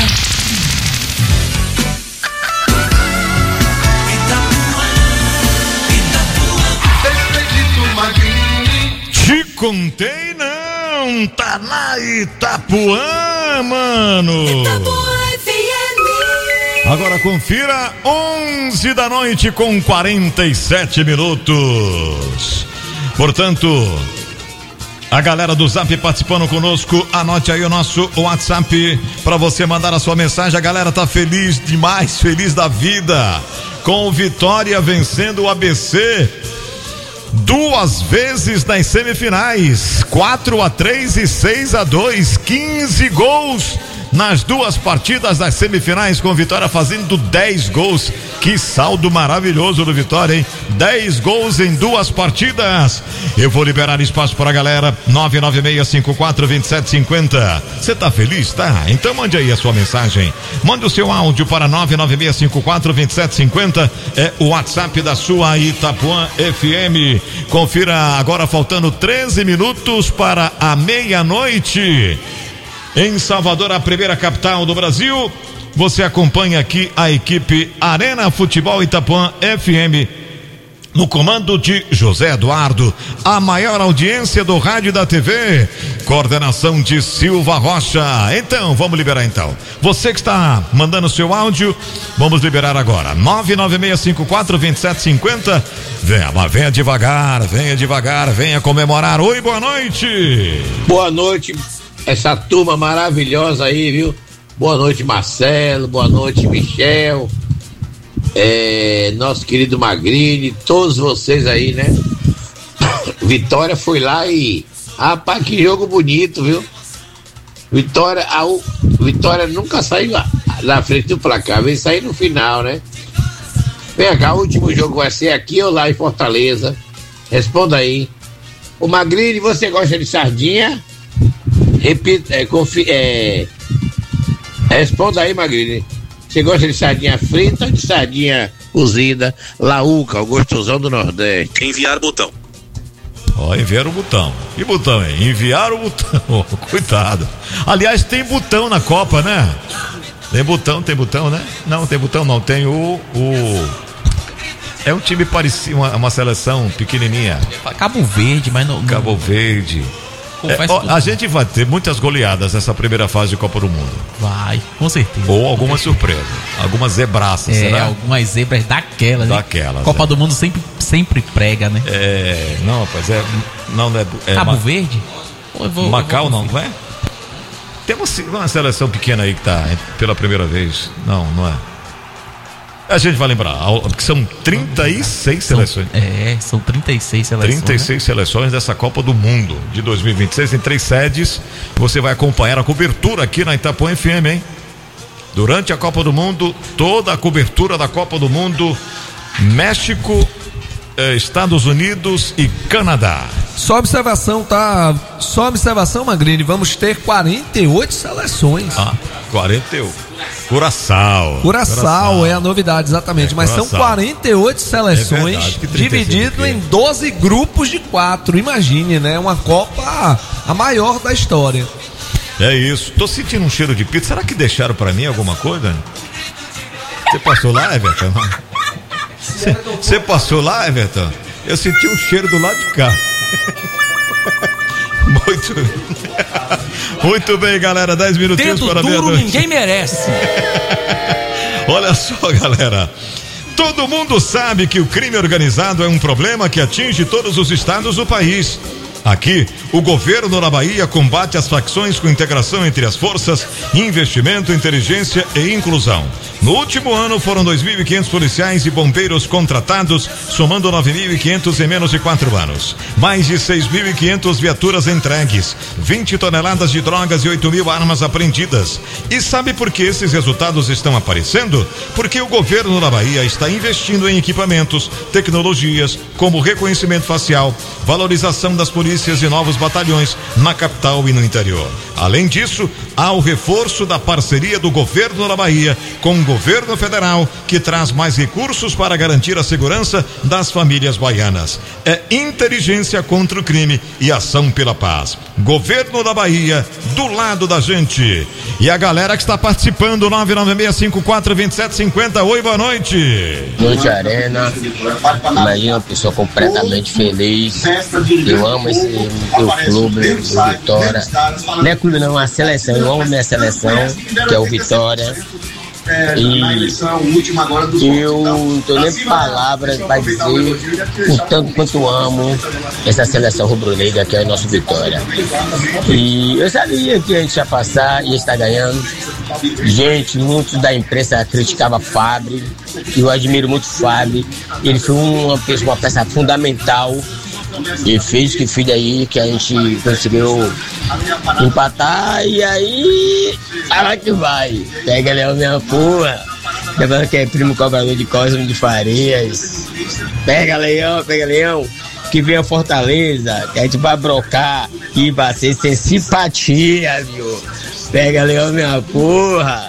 Speaker 1: Te contei não, tá na Itapuã, mano.
Speaker 3: Itapuã F M.
Speaker 1: Agora confira, onze da noite com quarenta e sete minutos. Portanto, a galera do Zap participando conosco, anote aí o nosso WhatsApp para você mandar a sua mensagem. A galera tá feliz demais, feliz da vida, com o Vitória vencendo o A B C duas vezes nas semifinais, quatro a três e seis a dois, quinze gols nas duas partidas das semifinais, com Vitória fazendo dez gols. Que saldo maravilhoso do Vitória, hein? dez gols em duas partidas. Eu vou liberar espaço para a galera. nove nove seis cinco quatro dois sete cinco zero. Você tá feliz? Tá? Então mande aí a sua mensagem. Mande o seu áudio para nove nove seis cinco quatro dois sete cinco zero. É o WhatsApp da sua Itapuã F M. Confira agora, faltando treze minutos para a meia-noite. Em Salvador, a primeira capital do Brasil, você acompanha aqui a equipe Arena Futebol Itapuã F M, no comando de José Eduardo, a maior audiência do rádio e da T V, coordenação de Silva Rocha. Então, vamos liberar então. Você que está mandando seu áudio, vamos liberar agora. nove nove seis cinco quatro dois sete cinco zero. Venha, mas venha devagar, venha devagar, venha comemorar. Oi, boa noite.
Speaker 8: Boa noite, essa turma maravilhosa aí, viu? Boa noite, Marcelo, boa noite, Michel, é, nosso querido Magrini, todos vocês aí, né? Vitória foi lá e, rapaz, que jogo bonito, viu? Vitória, a, Vitória nunca saiu na frente do placar, vem sair no final, né? Vem cá, o último jogo vai ser aqui ou lá em Fortaleza? Responda aí. O Magrini, você gosta de sardinha? Repita, é, confi, é, responda aí, Magrini. Você gosta de sardinha frita ou de sardinha cozida? Laúca, o gostosão do Nordeste.
Speaker 9: Enviar botão.
Speaker 1: Ó, enviar o botão. Que botão é? Enviar o botão. Cuidado. Aliás, tem botão na Copa, né? Tem botão, tem botão, né? Não, tem botão não. Tem o... o... É um time parecido, uma, uma seleção pequenininha.
Speaker 5: Cabo Verde, mas não...
Speaker 1: Cabo Verde. É, ó, a gente vai ter muitas goleadas nessa primeira fase de Copa do Mundo.
Speaker 5: Vai, com certeza.
Speaker 1: Ou alguma surpresa. Algumas zebraças,
Speaker 5: é,
Speaker 1: será?
Speaker 5: Algumas zebras daquelas, né?
Speaker 1: Daquelas.
Speaker 5: Copa
Speaker 1: é.
Speaker 5: do Mundo sempre, sempre prega, né?
Speaker 1: É, não, rapaz, é. Não, não é. é
Speaker 5: Cabo
Speaker 1: Ma...
Speaker 5: Verde? Eu vou,
Speaker 1: Macau
Speaker 5: eu vou
Speaker 1: não, não é? Tem uma, uma seleção pequena aí que tá pela primeira vez. Não, não é. A gente vai lembrar, porque são trinta e seis
Speaker 5: são,
Speaker 1: seleções.
Speaker 5: É, são trinta e seis seleções.
Speaker 1: trinta e seis né? seleções dessa Copa do Mundo de dois mil e vinte e seis em três sedes. Você vai acompanhar a cobertura aqui na Itapuã F M, hein? Durante a Copa do Mundo, toda a cobertura da Copa do Mundo, México, eh, Estados Unidos e Canadá.
Speaker 4: Só observação, tá? Só observação, Magrini, vamos ter quarenta e oito seleções.
Speaker 1: Ah, quarenta e oito. Curaçao.
Speaker 4: Curaçao é a novidade, exatamente. É, mas
Speaker 1: Curaçao.
Speaker 4: São quarenta e oito seleções, é dividido em doze grupos de quatro. Imagine, né? Uma Copa a maior da história.
Speaker 1: É isso. Tô sentindo um cheiro de pizza. Será que deixaram pra mim alguma coisa? Você passou lá, Everton? Você passou lá, Everton? Eu senti um cheiro do lado de cá. Muito bem. Muito bem, galera. dez minutinhos
Speaker 6: Dedo
Speaker 1: para
Speaker 6: duro
Speaker 1: meia-noite.
Speaker 6: ninguém merece.
Speaker 1: Olha só, galera. Todo mundo sabe que o crime organizado é um problema que atinge todos os estados do país. Aqui, o governo da Bahia combate as facções com integração entre as forças, investimento, inteligência e inclusão. No último ano foram dois mil e quinhentos policiais e bombeiros contratados, somando nove mil e quinhentos em menos de quatro anos. Mais de seis mil e quinhentas viaturas entregues, vinte toneladas de drogas e oito mil armas apreendidas. E sabe por que esses resultados estão aparecendo? Porque o governo da Bahia está investindo em equipamentos, tecnologias, como reconhecimento facial, valorização das polícias e novos batalhões na capital e no interior. Além disso, há o reforço da parceria do governo da Bahia com o governo federal, que traz mais recursos para garantir a segurança das famílias baianas. É inteligência contra o crime e ação pela paz. Governo da Bahia, do lado da gente. E a galera que está participando, nove nove seis cinco quatro dois sete cinco zero. Oi, boa noite.
Speaker 9: Noite Arena. Imagina uma pessoa completamente feliz. Eu amo esse meu clube, o Vitória. Não é clube, não, é uma seleção. Eu amo minha seleção, que é o Vitória. E eu não tenho nem palavras para dizer o tanto quanto eu amo essa seleção rubro-negra que é o nosso Vitória. E eu sabia que a gente ia passar e ia estar ganhando. Gente, muitos da imprensa criticava Fábio. Eu admiro muito Fábio. Ele foi uma, uma peça fundamental. E fez o que fez aí, que a gente conseguiu empatar, e aí, vai que vai. Pega Leão, minha porra. Lembrando que é primo cobrador de Cosmo de Farias. Pega Leão, pega Leão. Que vem a Fortaleza, que a gente vai brocar e vai ser sem simpatia, viu? Pega Leão, minha porra.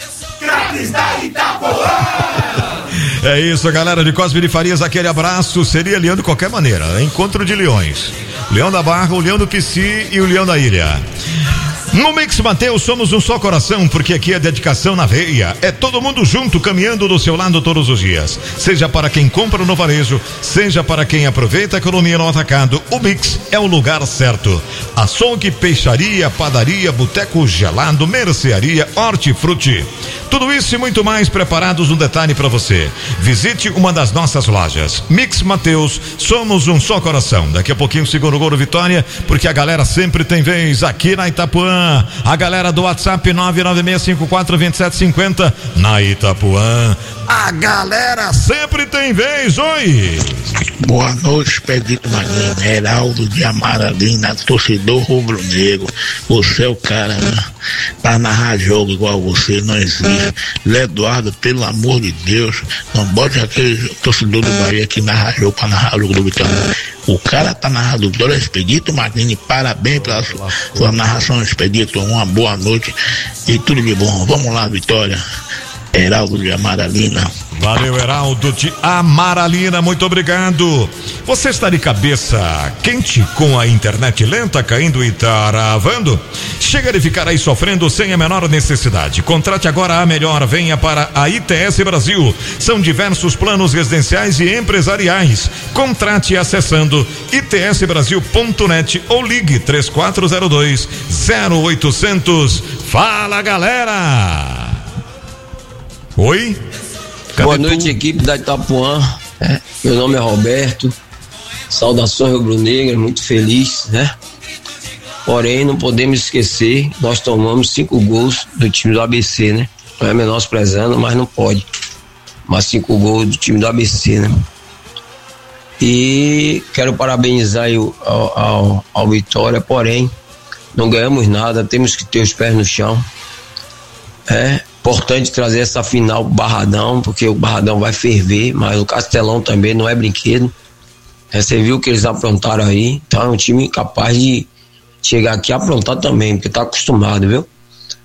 Speaker 1: É isso, galera de Cosme de Farias, aquele abraço. Seria leão de qualquer maneira, encontro de leões. Leão da Barra, o leão do Pici e o leão da Ilha. No Mix Mateus somos um só coração, porque aqui é dedicação na veia. É todo mundo junto, caminhando do seu lado todos os dias. Seja para quem compra no varejo, seja para quem aproveita a economia no atacado, o Mix é o lugar certo. Açougue, peixaria, padaria, boteco gelado, mercearia, hortifruti. Tudo isso e muito mais preparados no detalhe para você. Visite uma das nossas lojas. Mix Mateus, somos um só coração. Daqui a pouquinho, segundo gol do Vitória, porque a galera sempre tem vez aqui na Itapuã. A galera do WhatsApp nove nove seis cinco quatro dois sete cinco zero na Itapuã. A galera sempre tem vez. Oi.
Speaker 10: Boa noite, Expedito Magrinho, Heraldo de Amaralina, torcedor rubro-negro. Você é o cara, né? Pra narrar jogo igual você, não existe. Zé Eduardo, pelo amor de Deus, não bote aquele torcedor do Bahia que narra jogo pra narrar jogo do Vitória. O cara tá narrando do Expedito Magrini, parabéns pela sua, sua narração, Expedito. Uma boa noite e tudo de bom. Vamos lá, Vitória. Heraldo de Amaralina.
Speaker 1: Valeu, Heraldo de Amaralina, muito obrigado. Você está de cabeça quente com a internet lenta caindo e travando? Chega de ficar aí sofrendo sem a menor necessidade. Contrate agora a melhor, venha para a I T S Brasil. São diversos planos residenciais e empresariais. Contrate acessando i t s brasil ponto net ou ligue três quatro zero dois zero oito zero zero. Fala, galera! Oi? Cadê
Speaker 11: Boa noite,
Speaker 1: tu?
Speaker 11: equipe da Itapuã. É, meu nome é Roberto. Saudações rubro-negras, muito feliz, né? Porém, não podemos esquecer, nós tomamos cinco gols do time do A B C, né? Não é menosprezando, mas não pode. Mas cinco gols do time do A B C, né? E quero parabenizar aí o, ao, ao, ao Vitória, porém, não ganhamos nada, temos que ter os pés no chão. É importante trazer essa final Barradão, porque o Barradão vai ferver, mas o Castelão também não é brinquedo. É, você viu o que eles aprontaram aí, então é um time capaz de chegar aqui e aprontar também, porque tá acostumado, viu?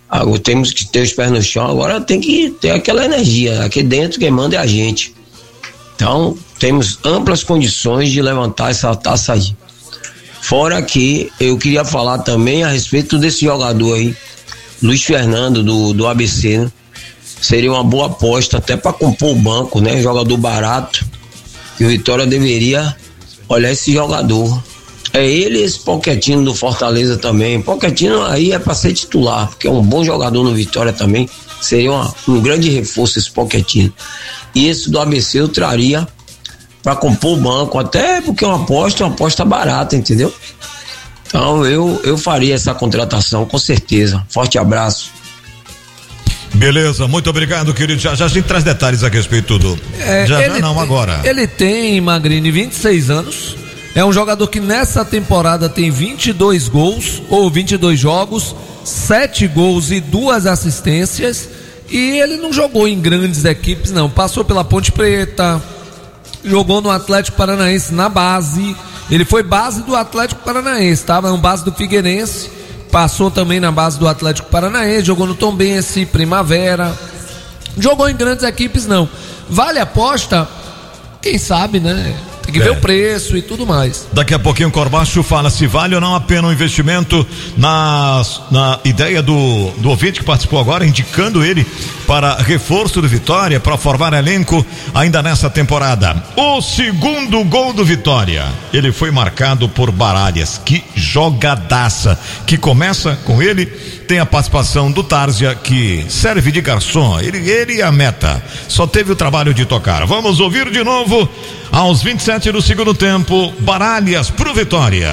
Speaker 11: Agora temos que ter os pés no chão, agora tem que ter aquela energia. Aqui dentro quem manda é a gente. Então, temos amplas condições de levantar essa taça aí. Fora que eu queria falar também a respeito desse jogador aí, Luiz Fernando, do, do A B C, né? Seria uma boa aposta até para compor o banco, né? Jogador barato. E o Vitória deveria olhar esse jogador. É ele e esse Pochettino do Fortaleza também. Pochettino aí é para ser titular, porque é um bom jogador no Vitória também. Seria uma, um grande reforço esse Pochettino. E esse do A B C eu traria para compor o banco, até porque é uma aposta, uma aposta barata, entendeu? Então eu, eu faria essa contratação, com certeza. Forte abraço.
Speaker 1: Beleza, muito obrigado, querido. Já, já a gente traz detalhes a respeito do.
Speaker 4: É,
Speaker 1: já,
Speaker 4: ele,
Speaker 1: já não, agora.
Speaker 4: Ele tem, Magrini, vinte e seis anos. É um jogador que nessa temporada tem vinte e dois gols, ou vinte e dois jogos, sete gols e duas assistências. E ele não jogou em grandes equipes, não. Passou pela Ponte Preta, jogou no Atlético Paranaense na base. Ele foi base do Atlético Paranaense, estava no base do Figueirense. Passou também na base do Atlético Paranaense, jogou no Tombense, Primavera. Jogou em grandes equipes, não. Vale a aposta? Quem sabe, né? Tem que é. ver o preço e tudo mais.
Speaker 1: Daqui a pouquinho o Corbacho fala se vale ou não a pena o investimento na, na ideia do, do ouvinte que participou agora, indicando ele para reforço do Vitória, para formar elenco ainda nessa temporada. O segundo gol do Vitória, ele foi marcado por Baralhas. Que jogadaça, que começa com ele, tem a participação do Tárzia, que serve de garçom, ele, ele e a meta, só teve o trabalho de tocar. Vamos ouvir de novo aos vinte e sete do segundo tempo, Baralhas pro Vitória.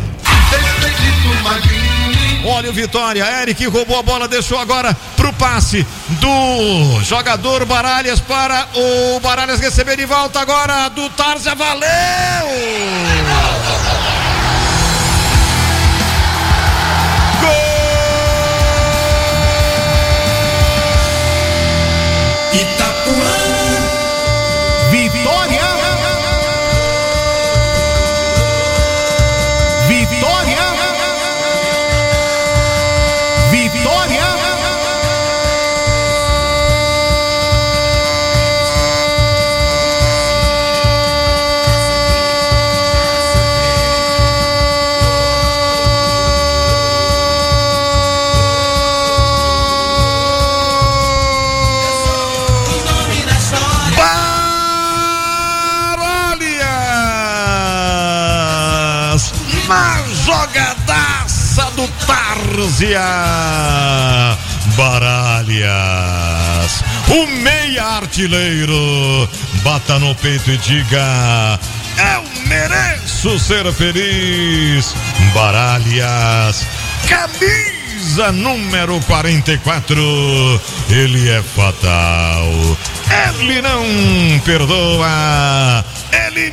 Speaker 1: Olha o Vitória, Eric roubou a bola, deixou agora pro passe do jogador Baralhas para o Baralhas receber de volta agora do Tárzia, valeu!
Speaker 3: Itapuã,
Speaker 2: Vitória, Vitória, Vitória,
Speaker 1: na jogadaça do Tárzia. Baralhas, o meia artilheiro, bata no peito e diga: eu mereço ser feliz. Baralhas, camisa número quarenta e quatro, ele é fatal, ele não perdoa, ele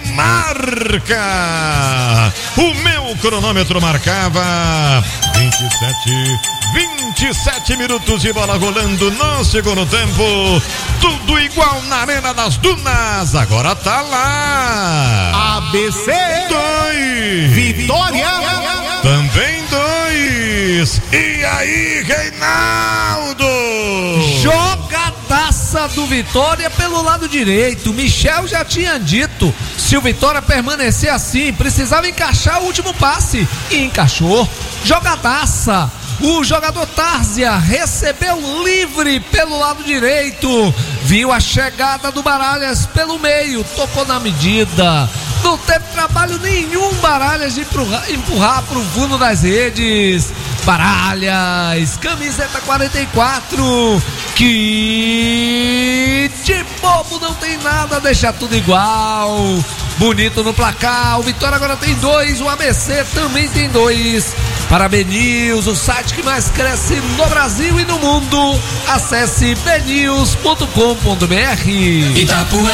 Speaker 1: marca. O meu cronômetro marcava vinte e sete, vinte e sete minutos de bola rolando no segundo tempo. Tudo igual na Arena das Dunas. Agora tá lá.
Speaker 2: A B C
Speaker 1: dois,
Speaker 2: Vitória
Speaker 1: também dois. E aí, Reinaldo?
Speaker 4: Jogadaça do Vitória pelo lado direito. Michel já tinha dito, se o Vitória permanecer assim, precisava encaixar o último passe, e encaixou. Jogadaça. O jogador Tárzia recebeu livre pelo lado direito, viu a chegada do Baralhas pelo meio, tocou na medida, não teve trabalho nenhum Baralhas de empurrar, empurrar pro fundo das redes. Baralhas, camiseta quarenta e quatro, que de bobo não tem nada, deixa tudo igual. Bonito no placar, o Vitória agora tem dois, o A B C também tem dois. Parabéns, o site que mais cresce no Brasil e no mundo. Acesse b news ponto com ponto b r.
Speaker 3: Itapuã.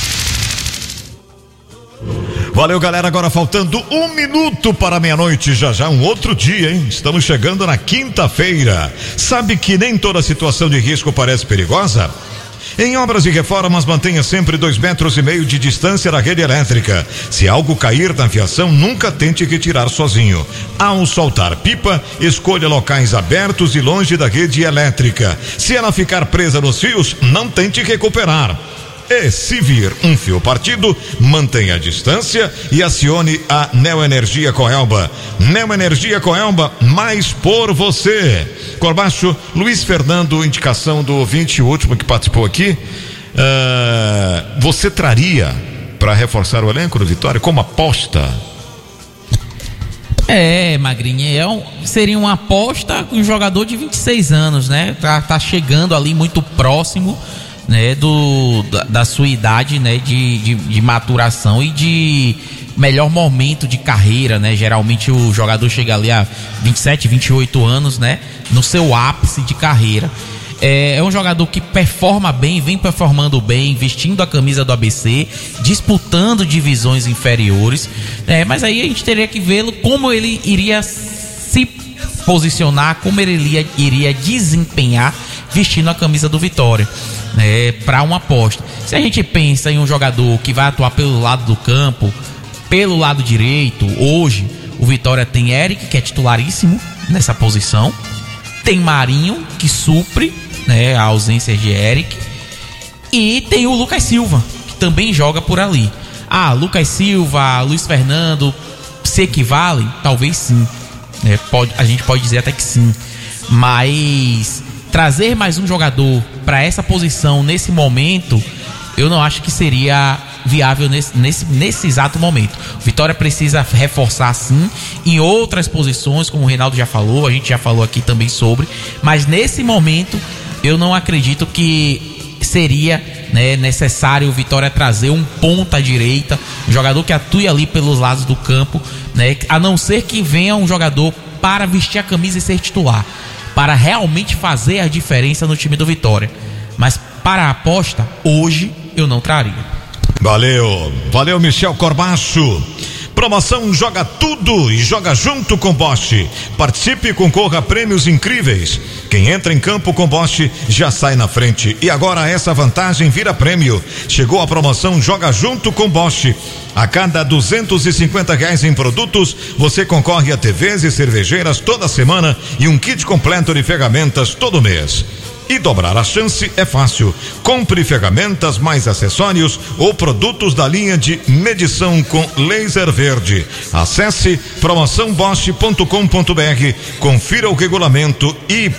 Speaker 1: Valeu, galera, agora faltando um minuto para meia-noite, já já um outro dia, hein? Estamos chegando na quinta-feira. Sabe que nem toda situação de risco parece perigosa? Em obras e reformas, mantenha sempre dois metros e meio de distância da rede elétrica. Se algo cair na fiação, nunca tente retirar sozinho. Ao soltar pipa, escolha locais abertos e longe da rede elétrica. Se ela ficar presa nos fios, não tente recuperar. E se vir um fio partido, mantenha a distância e acione a Neoenergia Coelba. Neoenergia Coelba, mais por você. Corbacho, Luiz Fernando, indicação do ouvinte, o último que participou aqui. Uh, você traria para reforçar o elenco do Vitória como aposta?
Speaker 5: É, Magrinho, é um, seria uma aposta com um jogador de vinte e seis anos, né? Tá, tá chegando ali muito próximo, né, do, da, da sua idade, né, de, de, de maturação e de melhor momento de carreira, né? Geralmente o jogador chega ali a vinte e sete, vinte e oito anos, né, no seu ápice de carreira. É, é um jogador que performa bem, vem performando bem, vestindo a camisa do A B C, disputando divisões inferiores, é, mas aí a gente teria que vê-lo como ele iria se posicionar, como ele iria, iria desempenhar vestindo a camisa do Vitória, né, para uma aposta. Se a gente pensa em um jogador que vai atuar pelo lado do campo, pelo lado direito, hoje o Vitória tem Eric, que é titularíssimo nessa posição, tem Marinho, que supre, né, a ausência de Eric, e tem o Lucas Silva, que também joga por ali. Ah, Lucas Silva, Luiz Fernando se equivalem? Talvez sim, é, pode, a gente pode dizer até que sim, mas trazer mais um jogador para essa posição nesse momento, eu não acho que seria viável nesse, nesse, nesse exato momento. O Vitória precisa reforçar sim em outras posições, como o Reinaldo já falou, a gente já falou aqui também sobre, mas nesse momento eu não acredito que seria, né, necessário o Vitória trazer um ponta direita, um jogador que atue ali pelos lados do campo, né, a não ser que venha um jogador para vestir a camisa e ser titular, para realmente fazer a diferença no time do Vitória. Mas para a aposta, hoje eu não traria.
Speaker 1: Valeu, valeu Michel Corbacho. Promoção Joga Tudo e joga junto com Bosch. Participe e concorra a prêmios incríveis. Quem entra em campo com Bosch já sai na frente. E agora essa vantagem vira prêmio. Chegou a promoção Joga Junto com Bosch. A cada duzentos e cinquenta reais em produtos, você concorre a T Vs e cervejeiras toda semana e um kit completo de ferramentas todo mês. E dobrar a chance é fácil. Compre ferramentas mais acessórios ou produtos da linha de medição com laser verde. Acesse promoção bosch ponto com ponto br, confira o regulamento e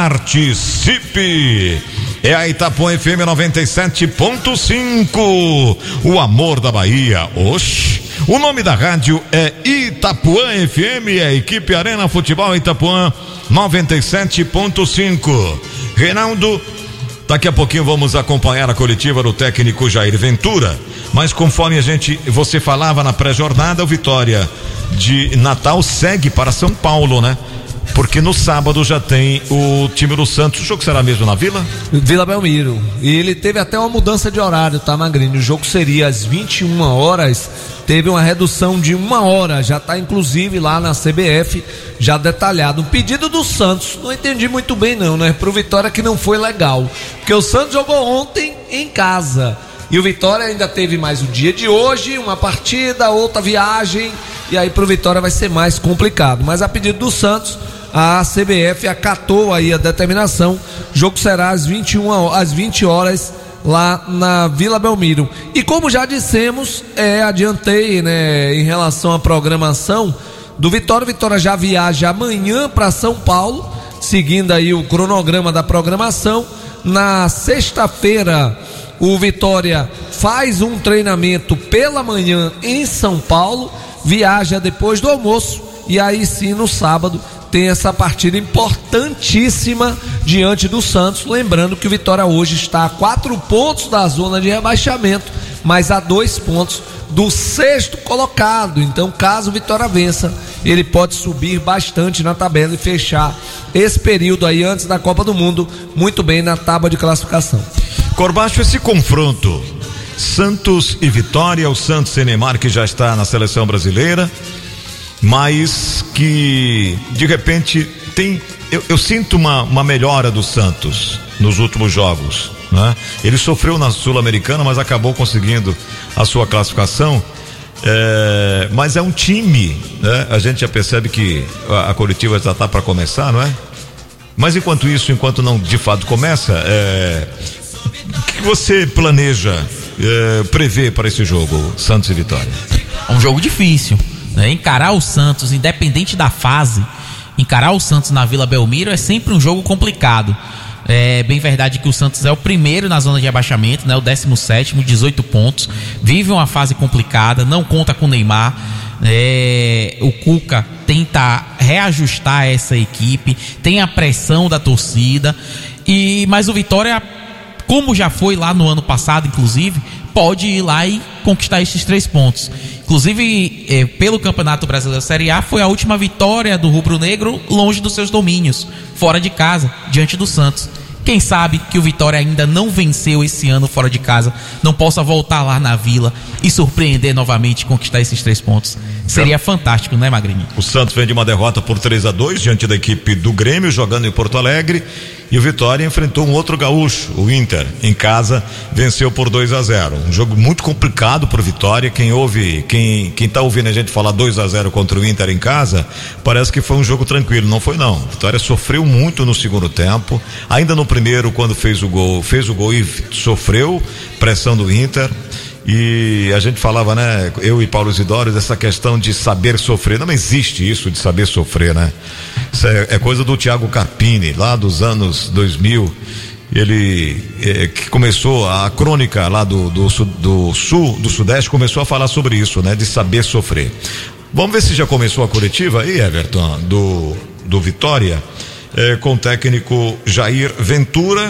Speaker 1: participe. É a Itapuã F M noventa e sete ponto cinco. O amor da Bahia. Oxi. O nome da rádio é Itapuã F M, é a equipe Arena Futebol Itapuã noventa e sete ponto cinco. Reinaldo, daqui a pouquinho vamos acompanhar a coletiva do técnico Jair Ventura, mas conforme a gente, você falava na pré-jornada, o Vitória de Natal segue para São Paulo, né? Porque no sábado já tem o time do Santos. O jogo será mesmo na Vila?
Speaker 4: Vila Belmiro. E ele teve até uma mudança de horário, tá, Magrinho? O jogo seria às vinte e uma horas. Teve uma redução de uma hora. Já tá inclusive lá na C B F, já detalhado. Um pedido do Santos. Não entendi muito bem, não, né? Pro Vitória que não foi legal. Porque o Santos jogou ontem em casa. E o Vitória ainda teve mais o dia de hoje, uma partida, outra viagem. E aí pro Vitória vai ser mais complicado. Mas a pedido do Santos, a C B F acatou aí a determinação. O jogo será às vinte e uma, às vinte horas lá na Vila Belmiro. E como já dissemos, é, adiantei, né, em relação à programação do Vitória. O Vitória já viaja amanhã para São Paulo, seguindo aí o cronograma da programação. Na sexta-feira, o Vitória faz um treinamento pela manhã em São Paulo, viaja depois do almoço e aí sim no sábado tem essa partida importantíssima diante do Santos. Lembrando que o Vitória hoje está a quatro pontos da zona de rebaixamento, mas a dois pontos do sexto colocado. Então, caso o Vitória vença, ele pode subir bastante na tabela e fechar esse período aí antes da Copa do Mundo muito bem na tábua de classificação.
Speaker 1: Corbacho, esse confronto Santos e Vitória, o Santos sem Neymar, que já está na seleção brasileira, mas que de repente tem, eu, eu sinto uma, uma melhora do Santos. nos últimos jogos, né? Ele sofreu na Sul-Americana, mas acabou conseguindo a sua classificação. É, mas é um time, né? A gente já percebe que a, a coletiva já está para começar, não é? Mas enquanto isso, enquanto não de fato começa, é, o que você planeja, é, prever para esse jogo, Santos e Vitória?
Speaker 5: É um jogo difícil, né? Encarar o Santos, independente da fase, encarar o Santos na Vila Belmiro é sempre um jogo complicado. É bem verdade que o Santos é o primeiro na zona de rebaixamento, né? O décimo sétimo, dezoito pontos, vive uma fase complicada, não conta com o Neymar. É, o Cuca tenta reajustar essa equipe, tem a pressão da torcida, e mas o Vitória, como já foi lá no ano passado, inclusive, pode ir lá e conquistar esses três pontos. Inclusive, eh, pelo Campeonato Brasileiro Série A, foi a última vitória do Rubro Negro longe dos seus domínios, fora de casa, diante do Santos. Quem sabe que o Vitória ainda não venceu esse ano fora de casa, não possa voltar lá na Vila e surpreender novamente e conquistar esses três pontos. Seria fantástico, né, Magrini?
Speaker 1: O Santos vem de uma derrota por três a dois diante da equipe do Grêmio, jogando em Porto Alegre, e o Vitória enfrentou um outro gaúcho, o Inter, em casa, venceu por dois a zero. Um jogo muito complicado pro Vitória. Quem ouve, quem, quem tá ouvindo a gente falar dois a zero contra o Inter em casa, parece que foi um jogo tranquilo. Não foi, não. A Vitória sofreu muito no segundo tempo, ainda no primeiro, quando fez o gol, fez o gol e sofreu pressão do Inter. E a gente falava, né, eu e Paulo Isidoro, dessa questão de saber sofrer. Não existe isso de saber sofrer, né? Isso é, é coisa do Thiago Carpini, lá dos anos dois mil. Ele é, que começou a crônica lá do, do, do sul, do sudeste, começou a falar sobre isso, né? De saber sofrer. Vamos ver se já começou a coletiva aí, Everton, do, do Vitória, é, com o técnico Jair Ventura.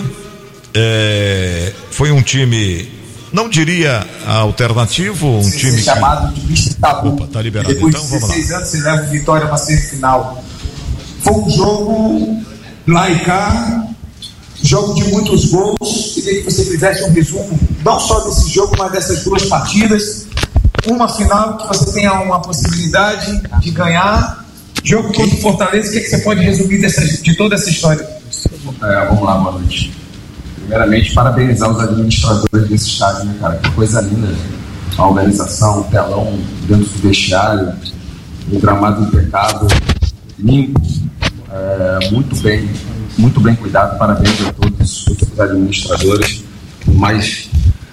Speaker 1: É, foi um time, não diria alternativo, um
Speaker 12: Sim,
Speaker 1: time
Speaker 12: chamado que... de mister Tabu.
Speaker 1: Opa, tá liberado.
Speaker 12: Depois
Speaker 1: Então
Speaker 12: de
Speaker 1: vamos lá.
Speaker 12: dezesseis anos você leva o Vitória para semifinal. Foi um jogo lá e cá, jogo de muitos gols. Queria que você fizesse um resumo não só desse jogo, mas dessas duas partidas. Uma final que você tenha uma possibilidade de ganhar. Jogo contra o Fortaleza. O que, é que você pode resumir dessa, de toda essa história?
Speaker 13: É, vamos lá, boa noite. Primeiramente, parabenizar os administradores desse estádio, né, cara? Que coisa linda. A organização, o telão dentro do vestiário, o gramado impecável, limpo, é, muito bem, muito bem cuidado. Parabéns a todos os administradores. Mais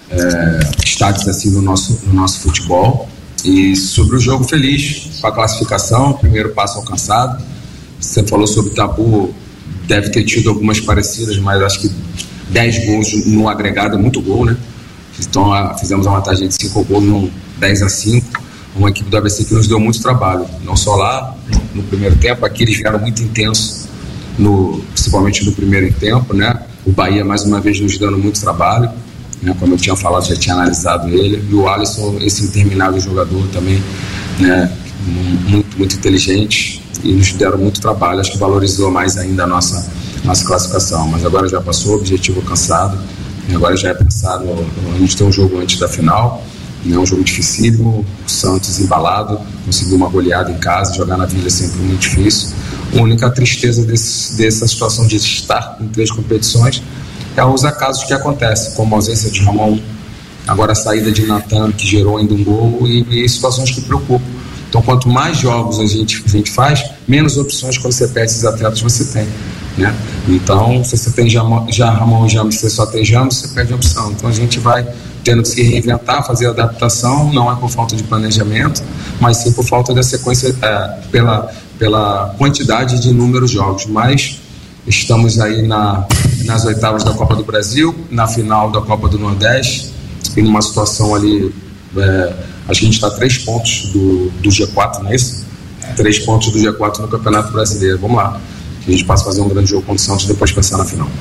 Speaker 13: é, estádios assim no nosso, no nosso futebol. E sobre o jogo, feliz com a classificação, primeiro passo alcançado. Você falou sobre o Tabu, deve ter tido algumas parecidas, mas acho que dez gols no agregado é muito gol, né? Então a, fizemos uma vantagem de cinco gols no dez a cinco, uma equipe do A B C que nos deu muito trabalho, não só lá no primeiro tempo, aqui eles vieram muito intenso, no, principalmente no primeiro tempo, né? O Bahia mais uma vez nos dando muito trabalho, né? Como eu tinha falado, já tinha analisado ele, e o Alisson, esse interminável jogador também, né? Muito, muito inteligente, e nos deram muito trabalho, acho que valorizou mais ainda a nossa, nossa classificação, mas agora já passou, objetivo alcançado, e agora já é pensado, a gente tem um jogo antes da final, né, um jogo dificílimo, o Santos embalado, conseguiu uma goleada em casa, jogar na Vila é sempre muito difícil. A única tristeza desse, dessa situação de estar em três competições é os acasos que acontecem, como a ausência de Ramon, agora a saída de Natan, que gerou ainda um gol, e, e situações que preocupam. Então, quanto mais jogos a gente, a gente faz, menos opções quando você perde esses atletas você tem, né? Então, se você tem já, já Ramon e James, você só tem James, você perde a opção. Então, a gente vai tendo que se reinventar, fazer adaptação, não é por falta de planejamento, mas sim por falta da sequência, é, pela, pela quantidade de números de jogos. Mas estamos aí na, nas oitavas da Copa do Brasil, na final da Copa do Nordeste, e numa situação ali... É, acho que a gente está a três pontos do, do G quatro, não é isso? Três pontos do G quatro no Campeonato Brasileiro. Vamos lá. A gente passa a fazer um grande jogo contra o Santos e depois pensar na final.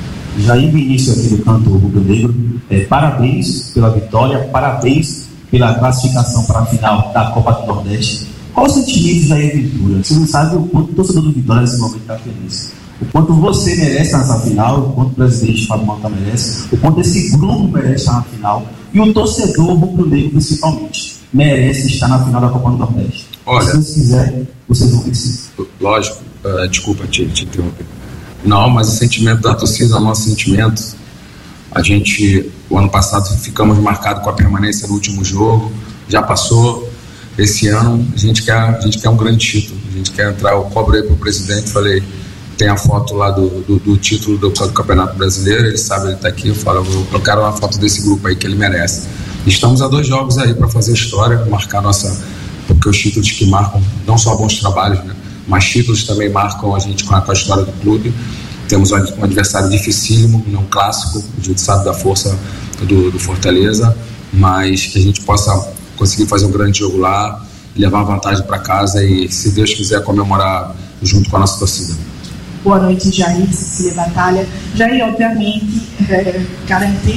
Speaker 14: Jair Vinícius aqui do canto rubro-negro. É, parabéns pela vitória, parabéns pela classificação para a final da Copa do Nordeste. Qual o sentimento de Jair Ventura? Você não sabe o quanto o torcedor do Vitória nesse momento está feliz. O quanto você merece nessa final, o quanto o presidente Fábio Mota merece, o quanto esse grupo merece estar na final, e o torcedor rubro-negro principalmente merece estar na final da Copa do Nordeste.
Speaker 13: Olha,
Speaker 14: se vocês quiserem, vocês vão vencer.
Speaker 13: Lógico, uh, desculpa te, te interromper. Não, mas o sentimento da torcida é o nosso sentimento. A gente, o ano passado, ficamos marcados com a permanência no último jogo, já passou. Esse ano, a gente quer, a gente quer um grande título. A gente quer entrar, eu cobrei para o presidente, falei, tem a foto lá do, do, do título do, do Campeonato Brasileiro, ele sabe, ele está aqui, eu falo, eu, eu quero uma foto desse grupo aí que ele merece. Estamos a dois jogos aí para fazer história, marcar nossa, porque os títulos que marcam, não só bons trabalhos, né, mas títulos também marcam a gente com a, com a história do clube. Temos um, um adversário dificílimo, um clássico, a gente sabe da força do, do Fortaleza, mas que a gente possa conseguir fazer um grande jogo lá, levar a vantagem para casa e, se Deus quiser, comemorar junto com a nossa torcida.
Speaker 15: Boa noite, Jair, Cecília Batalha. Jair, obviamente, é, garantir